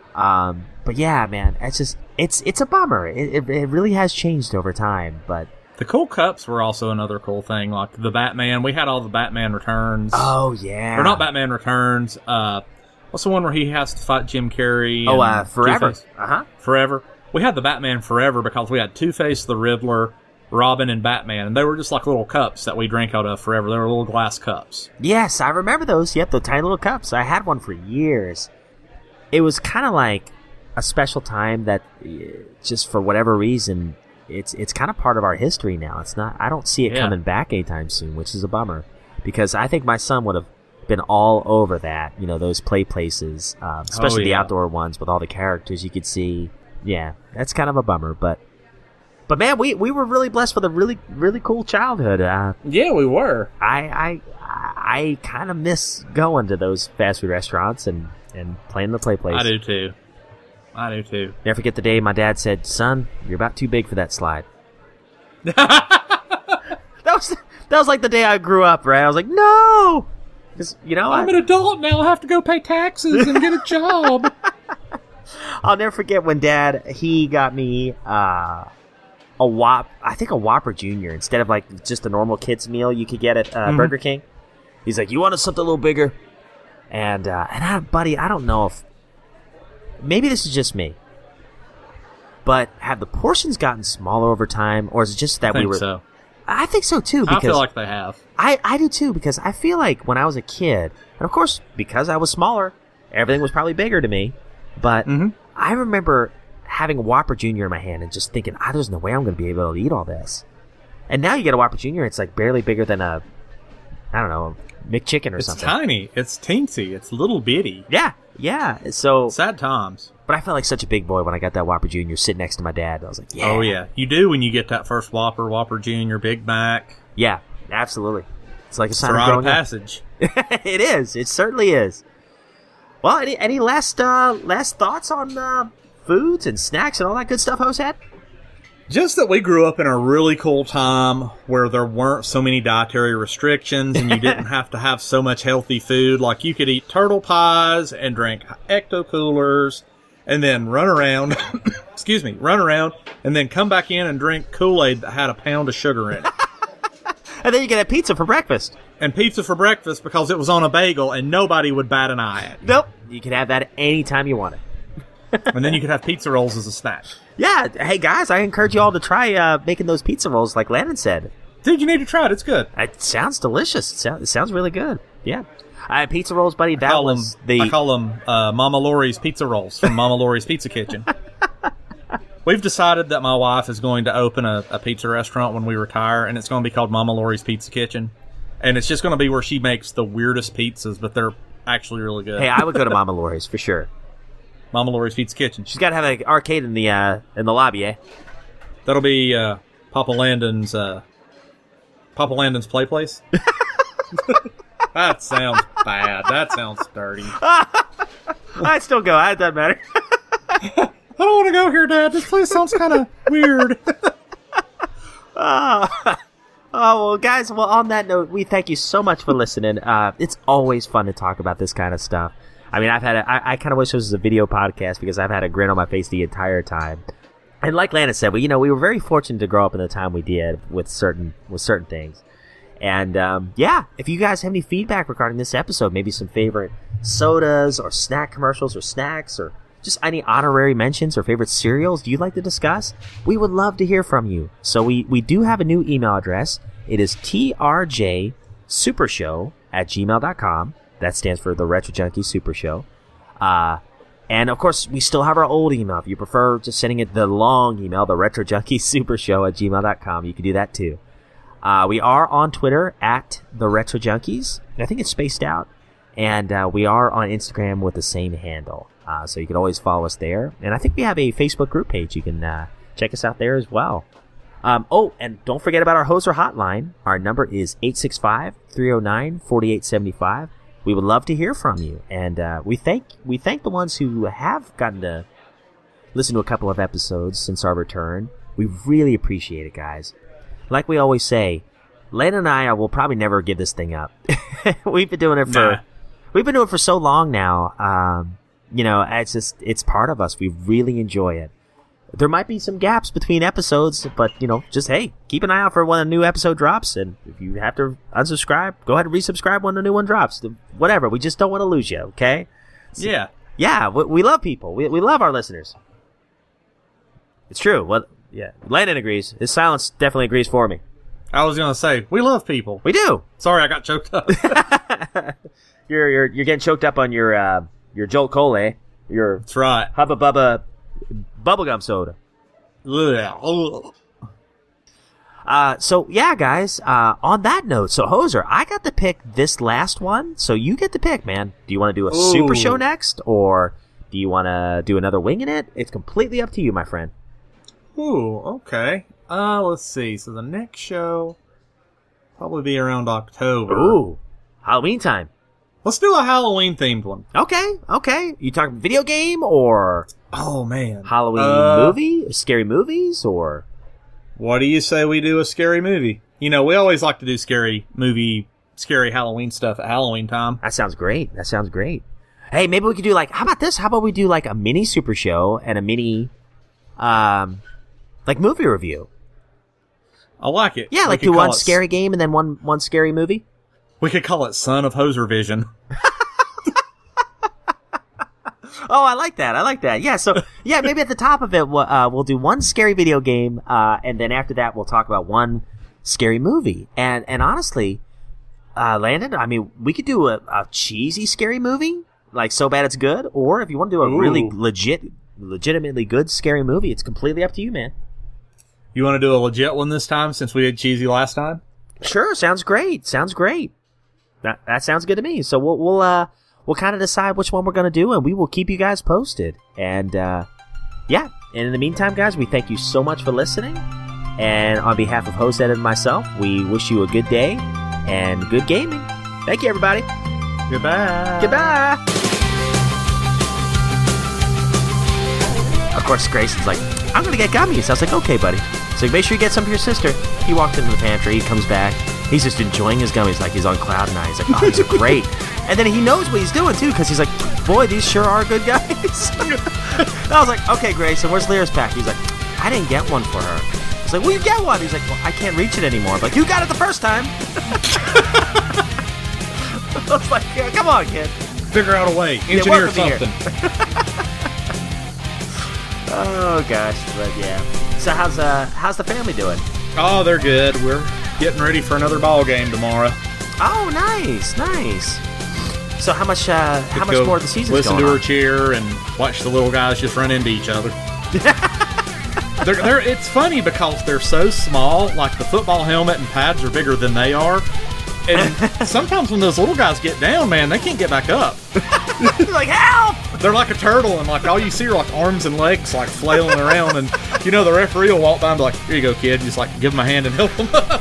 Um, but yeah, man, it's just it's it's a bummer. It, it it really has changed over time. But the cool cups were also another cool thing. Like the Batman, we had all the Batman Returns. Oh yeah, or not Batman Returns. Uh, what's the one where he has to fight Jim Carrey? Oh, and uh, Forever. Uh huh. Forever. We had the Batman Forever because we had Two-Face, the Riddler, Robin, and Batman. And they were just like little cups that we drank out of forever. They were little glass cups. Yes, I remember those. Yep, the tiny little cups. I had one for years. It was kind of like a special time that, uh, just for whatever reason, it's it's kind of part of our history now. It's not. I don't see it Yeah. coming back anytime soon, which is a bummer. Because I think my son would have been all over that. You know, those play places, um, especially Oh, the yeah. outdoor ones with all the characters you could see. Yeah, that's kind of a bummer, but but man, we, we were really blessed with a really really cool childhood. Uh, Yeah, we were. I I I kind of miss going to those fast food restaurants and, and playing the play place. I do too. I do too. Never forget the day my dad said, "Son, you're about too big for that slide." that was that was like the day I grew up, right? I was like, "No," because you know I'm I, an adult now. I have to go pay taxes and get a job. I'll never forget when Dad he got me uh, a Whop, I think a Whopper Junior instead of like just a normal kids meal you could get at uh, Mhm. Burger King. He's like, "You want something a little bigger?" And uh, and I, buddy, I don't know if maybe this is just me, but have the portions gotten smaller over time, or is it just that I think we were? so. I think so too. Because I feel like they have. I, I do too, because I feel like when I was a kid, and of course, because I was smaller, everything was probably bigger to me. But Mm-hmm. I remember having a Whopper Junior in my hand and just thinking, ah, there's no way I'm going to be able to eat all this. And now you get a Whopper Junior, it's like barely bigger than a, I don't know, McChicken or It's something. tiny. It's teensy. It's little bitty. Yeah, yeah. So sad times. But I felt like such a big boy when I got that Whopper Junior sitting next to my dad. I was like, yeah. Oh yeah, you do when you get that first Whopper, Whopper Junior, Big Mac. Yeah, absolutely. It's like a It's sign a of rite of growing up. passage. It is. It certainly is. Well, any any last uh, last thoughts on uh, foods and snacks and all that good stuff, Jose? Just that we grew up in a really cool time where there weren't so many dietary restrictions and you didn't have to have so much healthy food. Like you could eat turtle pies and drink Ecto Coolers and then run around, excuse me, run around and then come back in and drink Kool-Aid that had a pound of sugar in it. And then you can have pizza for breakfast. And pizza for breakfast because it was on a bagel and nobody would bat an eye at it. Nope. You can have that anytime you want it. And then you could have pizza rolls as a snack. Yeah. Hey, guys, I encourage you all to try uh, making those pizza rolls like Landon said. Dude, you need to try it. It's good. It sounds delicious. It sounds, it sounds really good. Yeah. Uh, pizza rolls, buddy. That I call was them, the. I call them uh, Mama Lori's Pizza Rolls from Mama Lori's Pizza Kitchen. We've decided that my wife is going to open a, a pizza restaurant when we retire, and it's going to be called Mama Lori's Pizza Kitchen. And it's just going to be where she makes the weirdest pizzas, but they're actually really good. Hey, I would go to Mama Lori's for sure. Mama Lori's Pizza Kitchen. She's got to have an arcade in the uh, in the lobby, eh? That'll be uh, Papa Landon's uh, Papa Landon's Play Place. That sounds bad. That sounds dirty. I'd still go. It doesn't matter. I don't want to go here, Dad. This place sounds kind of weird. uh, oh, well, guys, well, on that note, we thank you so much for listening. Uh, it's always fun to talk about this kind of stuff. I mean, I've had a, I, I kind of wish this was a video podcast because I've had a grin on my face the entire time. And like Lana said, we, you know, we were very fortunate to grow up in the time we did with certain with certain things. And, um, yeah, if you guys have any feedback regarding this episode, maybe some favorite sodas or snack commercials or snacks or just any honorary mentions or favorite cereals you'd like to discuss, we would love to hear from you. So we, we do have a new email address. It is T R J Supershow at gmail dot com. That stands for the Retro Junkie Super Show. Uh, and, of course, we still have our old email. If you prefer just sending it the long email, the Retro Junkie Super Show at gmail dot com, you can do that too. Uh, we are on Twitter at the Retro Junkies. I think it's spaced out. And uh, we are on Instagram with the same handle. Uh, so you can always follow us there. And I think we have a Facebook group page. You can uh, check us out there as well. Um, oh, and don't forget about our Hoser hotline. Our number is eight six five, three oh nine, four eight seven five. We would love to hear from you. And uh, we thank we thank the ones who have gotten to listen to a couple of episodes since our return. We really appreciate it, guys. Like we always say, Len and I will probably never give this thing up. We've been doing it for... Nah. We've been doing it for so long now. Um, you know, it's just, it's part of us. We really enjoy it. There might be some gaps between episodes, but, you know, just, hey, keep an eye out for when a new episode drops. And if you have to unsubscribe, go ahead and resubscribe when a new one drops. Whatever. We just don't want to lose you, okay? So, yeah. Yeah, we, we love people. We, we love our listeners. It's true. What? Yeah. Landon agrees. His silence definitely agrees for me. I was going to say, we love people. We do. Sorry, I got choked up. You're you're you're getting choked up on your uh, your Jolt Cola, eh? Your That's right. Hubba Bubba bubblegum soda. uh, so yeah, guys. Uh, on that note, so Hoser, I got to pick this last one, so you get to pick, man. Do you want to do a Ooh. Super Show next, or do you want to do another Winging It? It's completely up to you, my friend. Ooh, okay. Uh, let's see. So the next show probably be around October. Ooh, Halloween time. Let's do a Halloween-themed one. Okay, okay. You talking video game or... Oh, man. Halloween uh, movie? Scary movies or... What do you say we do a scary movie? You know, we always like to do scary movie, scary Halloween stuff at Halloween time. That sounds great. That sounds great. Hey, maybe we could do like... How about this? How about we do like a mini Super Show and a mini... um, like movie review? I like it. Yeah, like do one scary game and then one, one scary movie. We could call it Son of Hoser Vision. Oh, I like that. I like that. Yeah, so, yeah, maybe at the top of it, we'll, uh, we'll do one scary video game, uh, and then after that, we'll talk about one scary movie. And, and honestly, uh, Landon, I mean, we could do a, a cheesy scary movie, like So Bad It's Good, or if you want to do a Ooh. really legit, legitimately good scary movie, it's completely up to you, man. You want to do a legit one this time, since we did cheesy last time? Sure, sounds great. Sounds great. That that sounds good to me. So we'll we'll uh we'll kind of decide which one we're gonna do, and we will keep you guys posted. And uh, yeah. And in the meantime, guys, we thank you so much for listening. And on behalf of Host Ed and myself, we wish you a good day and good gaming. Thank you, everybody. Goodbye. Goodbye. Of course, Grayson's like, I'm gonna get gummies. I was like, okay, buddy. So make sure you get some for your sister. He walked into the pantry. He comes back. He's just enjoying his gummies like he's on cloud nine. He's like, oh, these are great. And then he knows what he's doing, too, because he's like, boy, these sure are good gummies. I was like, okay, Grayson, where's Lyra's pack? He's like, I didn't get one for her. It's like, well, you get one. He's like, well, I can't reach it anymore. I'm like, you got it the first time. I was like, yeah, come on, kid. Figure out a way. Engineer yeah, something. Oh gosh, but yeah. So how's uh how's the family doing? Oh, they're good. We're getting ready for another ball game tomorrow. Oh, nice, nice. So how much uh how much more of the season's listen going to on? her cheer and watch the little guys just run into each other. they're, they're, it's funny because they're so small. Like the football helmet and pads are bigger than they are. And sometimes when those little guys get down, man, they can't get back up. Like, help! They're like a turtle, and like all you see are like arms and legs like flailing around. And you know the referee will walk by and be like, "Here you go, kid." Just like give them a hand and help them up.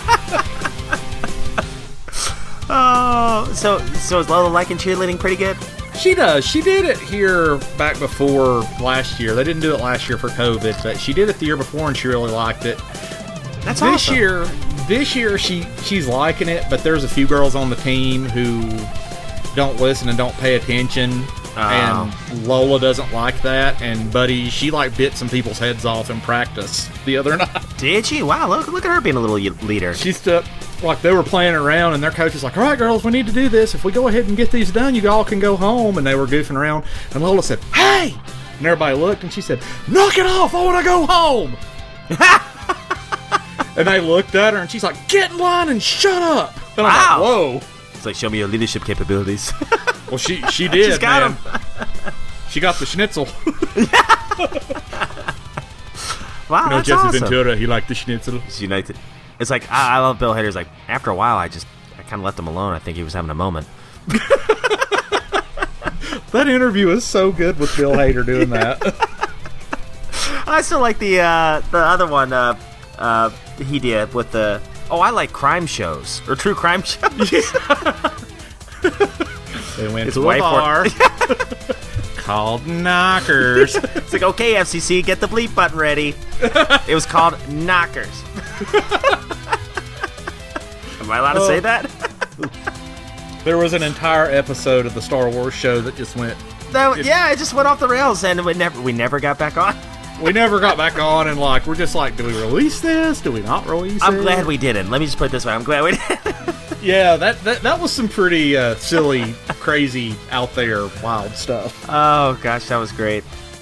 Oh, so so is Lola liking cheerleading pretty good? She does. She did it here back before last year. They didn't do it last year for COVID, but she did it the year before, and she really liked it. That's this awesome. year. This year she she's liking it, but there's a few girls on the team who don't listen and don't pay attention. Oh. And Lola doesn't like that. And Buddy, she like bit some people's heads off in practice the other night. Did she? Wow, look look at her being a little leader. She stuck like they were playing around, and their coach was like, "All right, girls, we need to do this. If we go ahead and get these done, you all can go home." And they were goofing around, and Lola said, "Hey!" And everybody looked, and she said, "Knock it off! I want to go home." And they looked at her, and she's like, "Get in line and shut up!" And I'm Wow. like, "Whoa!" It's like, show me your leadership capabilities. Well, she she did. She's got man. She got the schnitzel. Wow, You know, that's Jesse awesome. Ventura, he liked the schnitzel. It's United. It's like I, I love Bill Hader's. Like after a while, I just I kind of left him alone. I think he was having a moment. That interview is so good with Bill Hader doing that. I still like the uh, the other one uh, uh, he did with the. Oh, I like crime shows or true crime shows. They went His to a wife bar worked- called Knockers. It's like, okay, F C C, get the bleep button ready. It was called Knockers. Am I allowed to say that? There was an entire episode of the Star Wars show that just went. That, It- yeah, it just went off the rails, and we never we never got back on. We never got back on, and like we're just like, do we release this? Do we not release I'm it? glad we didn't. Let me just put it this way: I'm glad we didn't. Yeah, that that, that was some pretty uh, silly, crazy, out there, wild stuff. Oh gosh, that was great.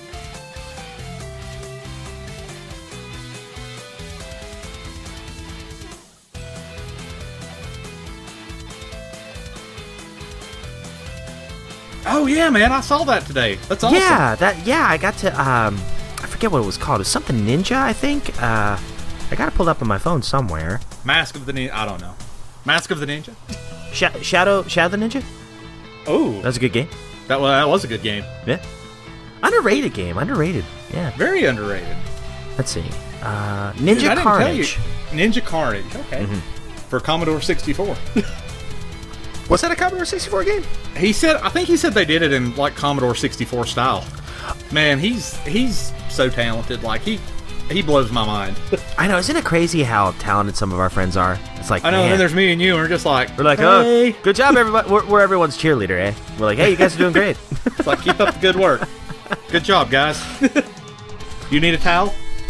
Oh yeah, man, I saw that today. That's awesome. Yeah, that yeah, I got to um, I forget what it was called. It was something Ninja, I think. Uh, I got it pulled up on my phone somewhere. Mask of the Ninja. I don't know. Mask of the Ninja. Sh- Shadow Shadow the Ninja. Oh, That was a good game. that was that was a good game. Yeah. Underrated game. Underrated. Yeah. Very underrated. Let's see. Uh, Ninja Dude, I didn't Carnage. tell you. Ninja Carnage. Okay. Mhm. For Commodore sixty-four. Was that a Commodore sixty-four game? He said, I think he said they did it in like Commodore sixty-four style. Man, he's he's so talented. Like he he blows my mind. I know. Isn't it crazy how talented some of our friends are? It's like I know. And man. then there's me and you, and we're just like, We're like, hey. oh, good job, everybody. We're, we're everyone's cheerleader, eh? We're like, hey, you guys are doing great. It's like, keep up the good work. Good job, guys. You need a towel?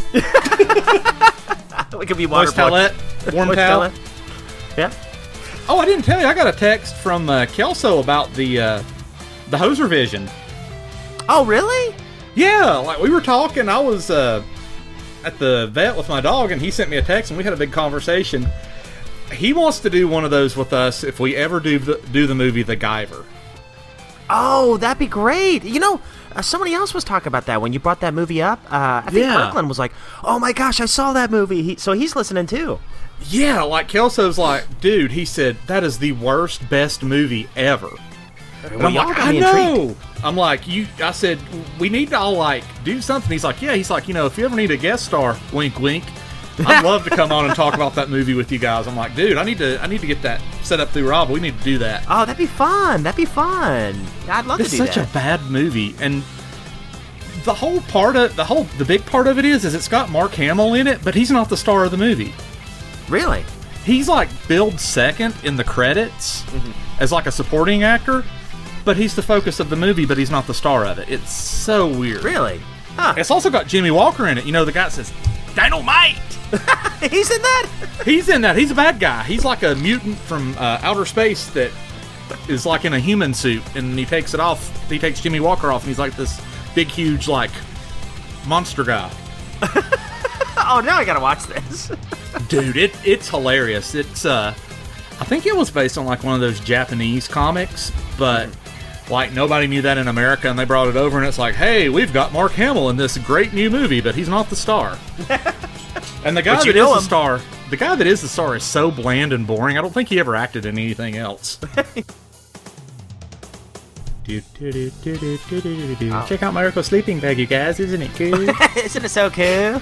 We could be water Moist towelette? Warm Moist towel? towelette. Yeah. Oh, I didn't tell you. I got a text from uh, Kelso about the uh, the Hoser Vision. Oh, really? Yeah, like we were talking. I was uh, at the vet with my dog, and he sent me a text, and we had a big conversation. He wants to do one of those with us if we ever do the, do the movie The Guyver. Oh, that'd be great. You know, uh, somebody else was talking about that when you brought that movie up. Uh, I think Yeah. Kirkland was like, oh my gosh, I saw that movie. He, so he's listening too. Yeah, like Kelso's like, dude, he said, that is the worst, best movie ever. And Well, I'm y'all like, got I me know. intrigued. I'm like, you. I said, we need to all like do something. He's like, yeah. He's like, you know, if you ever need a guest star, wink, wink. I'd love to come on and talk about that movie with you guys. I'm like, dude, I need to, I need to get that set up through Rob. We need to do that. Oh, that'd be fun. That'd be fun. I'd love It's to do such that. a bad movie, and the whole part of the whole, the big part of it is, is it's got Mark Hamill in it, but he's not the star of the movie. Really? He's like billed second in the credits Mm-hmm. as like a supporting actor, but he's the focus of the movie, but he's not the star of it. It's so weird. Really? Huh. It's also got Jimmy Walker in it. You know, the guy that says, Dynamite! He's in that? He's in that. He's a bad guy. He's like a mutant from uh, outer space that is like in a human suit, and he takes it off. He takes Jimmy Walker off, and he's like this big, huge, like, monster guy. Oh, now I gotta watch this. Dude, it it's hilarious. It's, uh, I think it was based on, like, one of those Japanese comics, but, like, nobody knew that in America, and they brought it over, and it's like, hey, we've got Mark Hamill in this great new movie, but he's not the star. And the guy that is the star, the guy that is the star is so bland and boring, I don't think he ever acted in anything else. Do, do, do, do, do, do, do, do. Oh. Check out my Miracle Sleeping Bag, you guys. Isn't it cool? Isn't it so cool?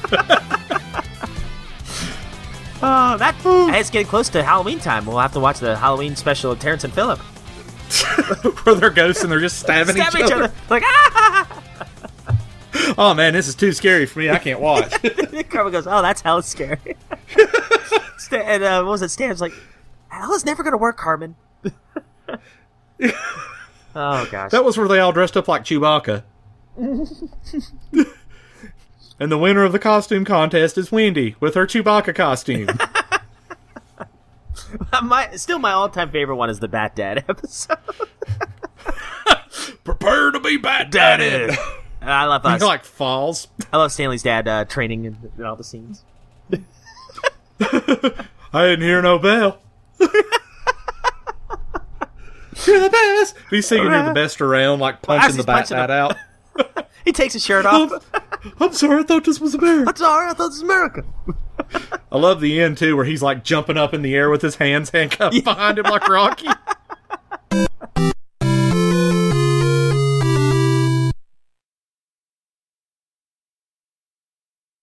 Oh, that hey, it's getting close to Halloween time. We'll have to watch the Halloween special of Terrence and Phillip. Where they're ghosts and they're just stabbing Stab each, each other. other. Like, ah! Oh, man, this is too scary for me. I can't watch. Carmen goes, oh, that's hella scary. And uh, what was it? Stan's like, hell is never going to work, Carmen. Oh, gosh. That was where they all dressed up like Chewbacca. And the winner of the costume contest is Wendy with her Chewbacca costume. my Still, my all-time favorite one is the Bat Dad episode. Prepare to be Bat Daddy. I love that. He like falls. I love Stanley's dad uh, training in, in all the scenes. I didn't hear no bell. You're the best. He's singing "You're the best around," like punching the Bat Dad out. He takes his shirt off. I'm, I'm sorry, I thought this was America. I'm sorry, I thought this was America. I love the end too, where he's like jumping up in the air with his hands handcuffed yeah. behind him like Rocky.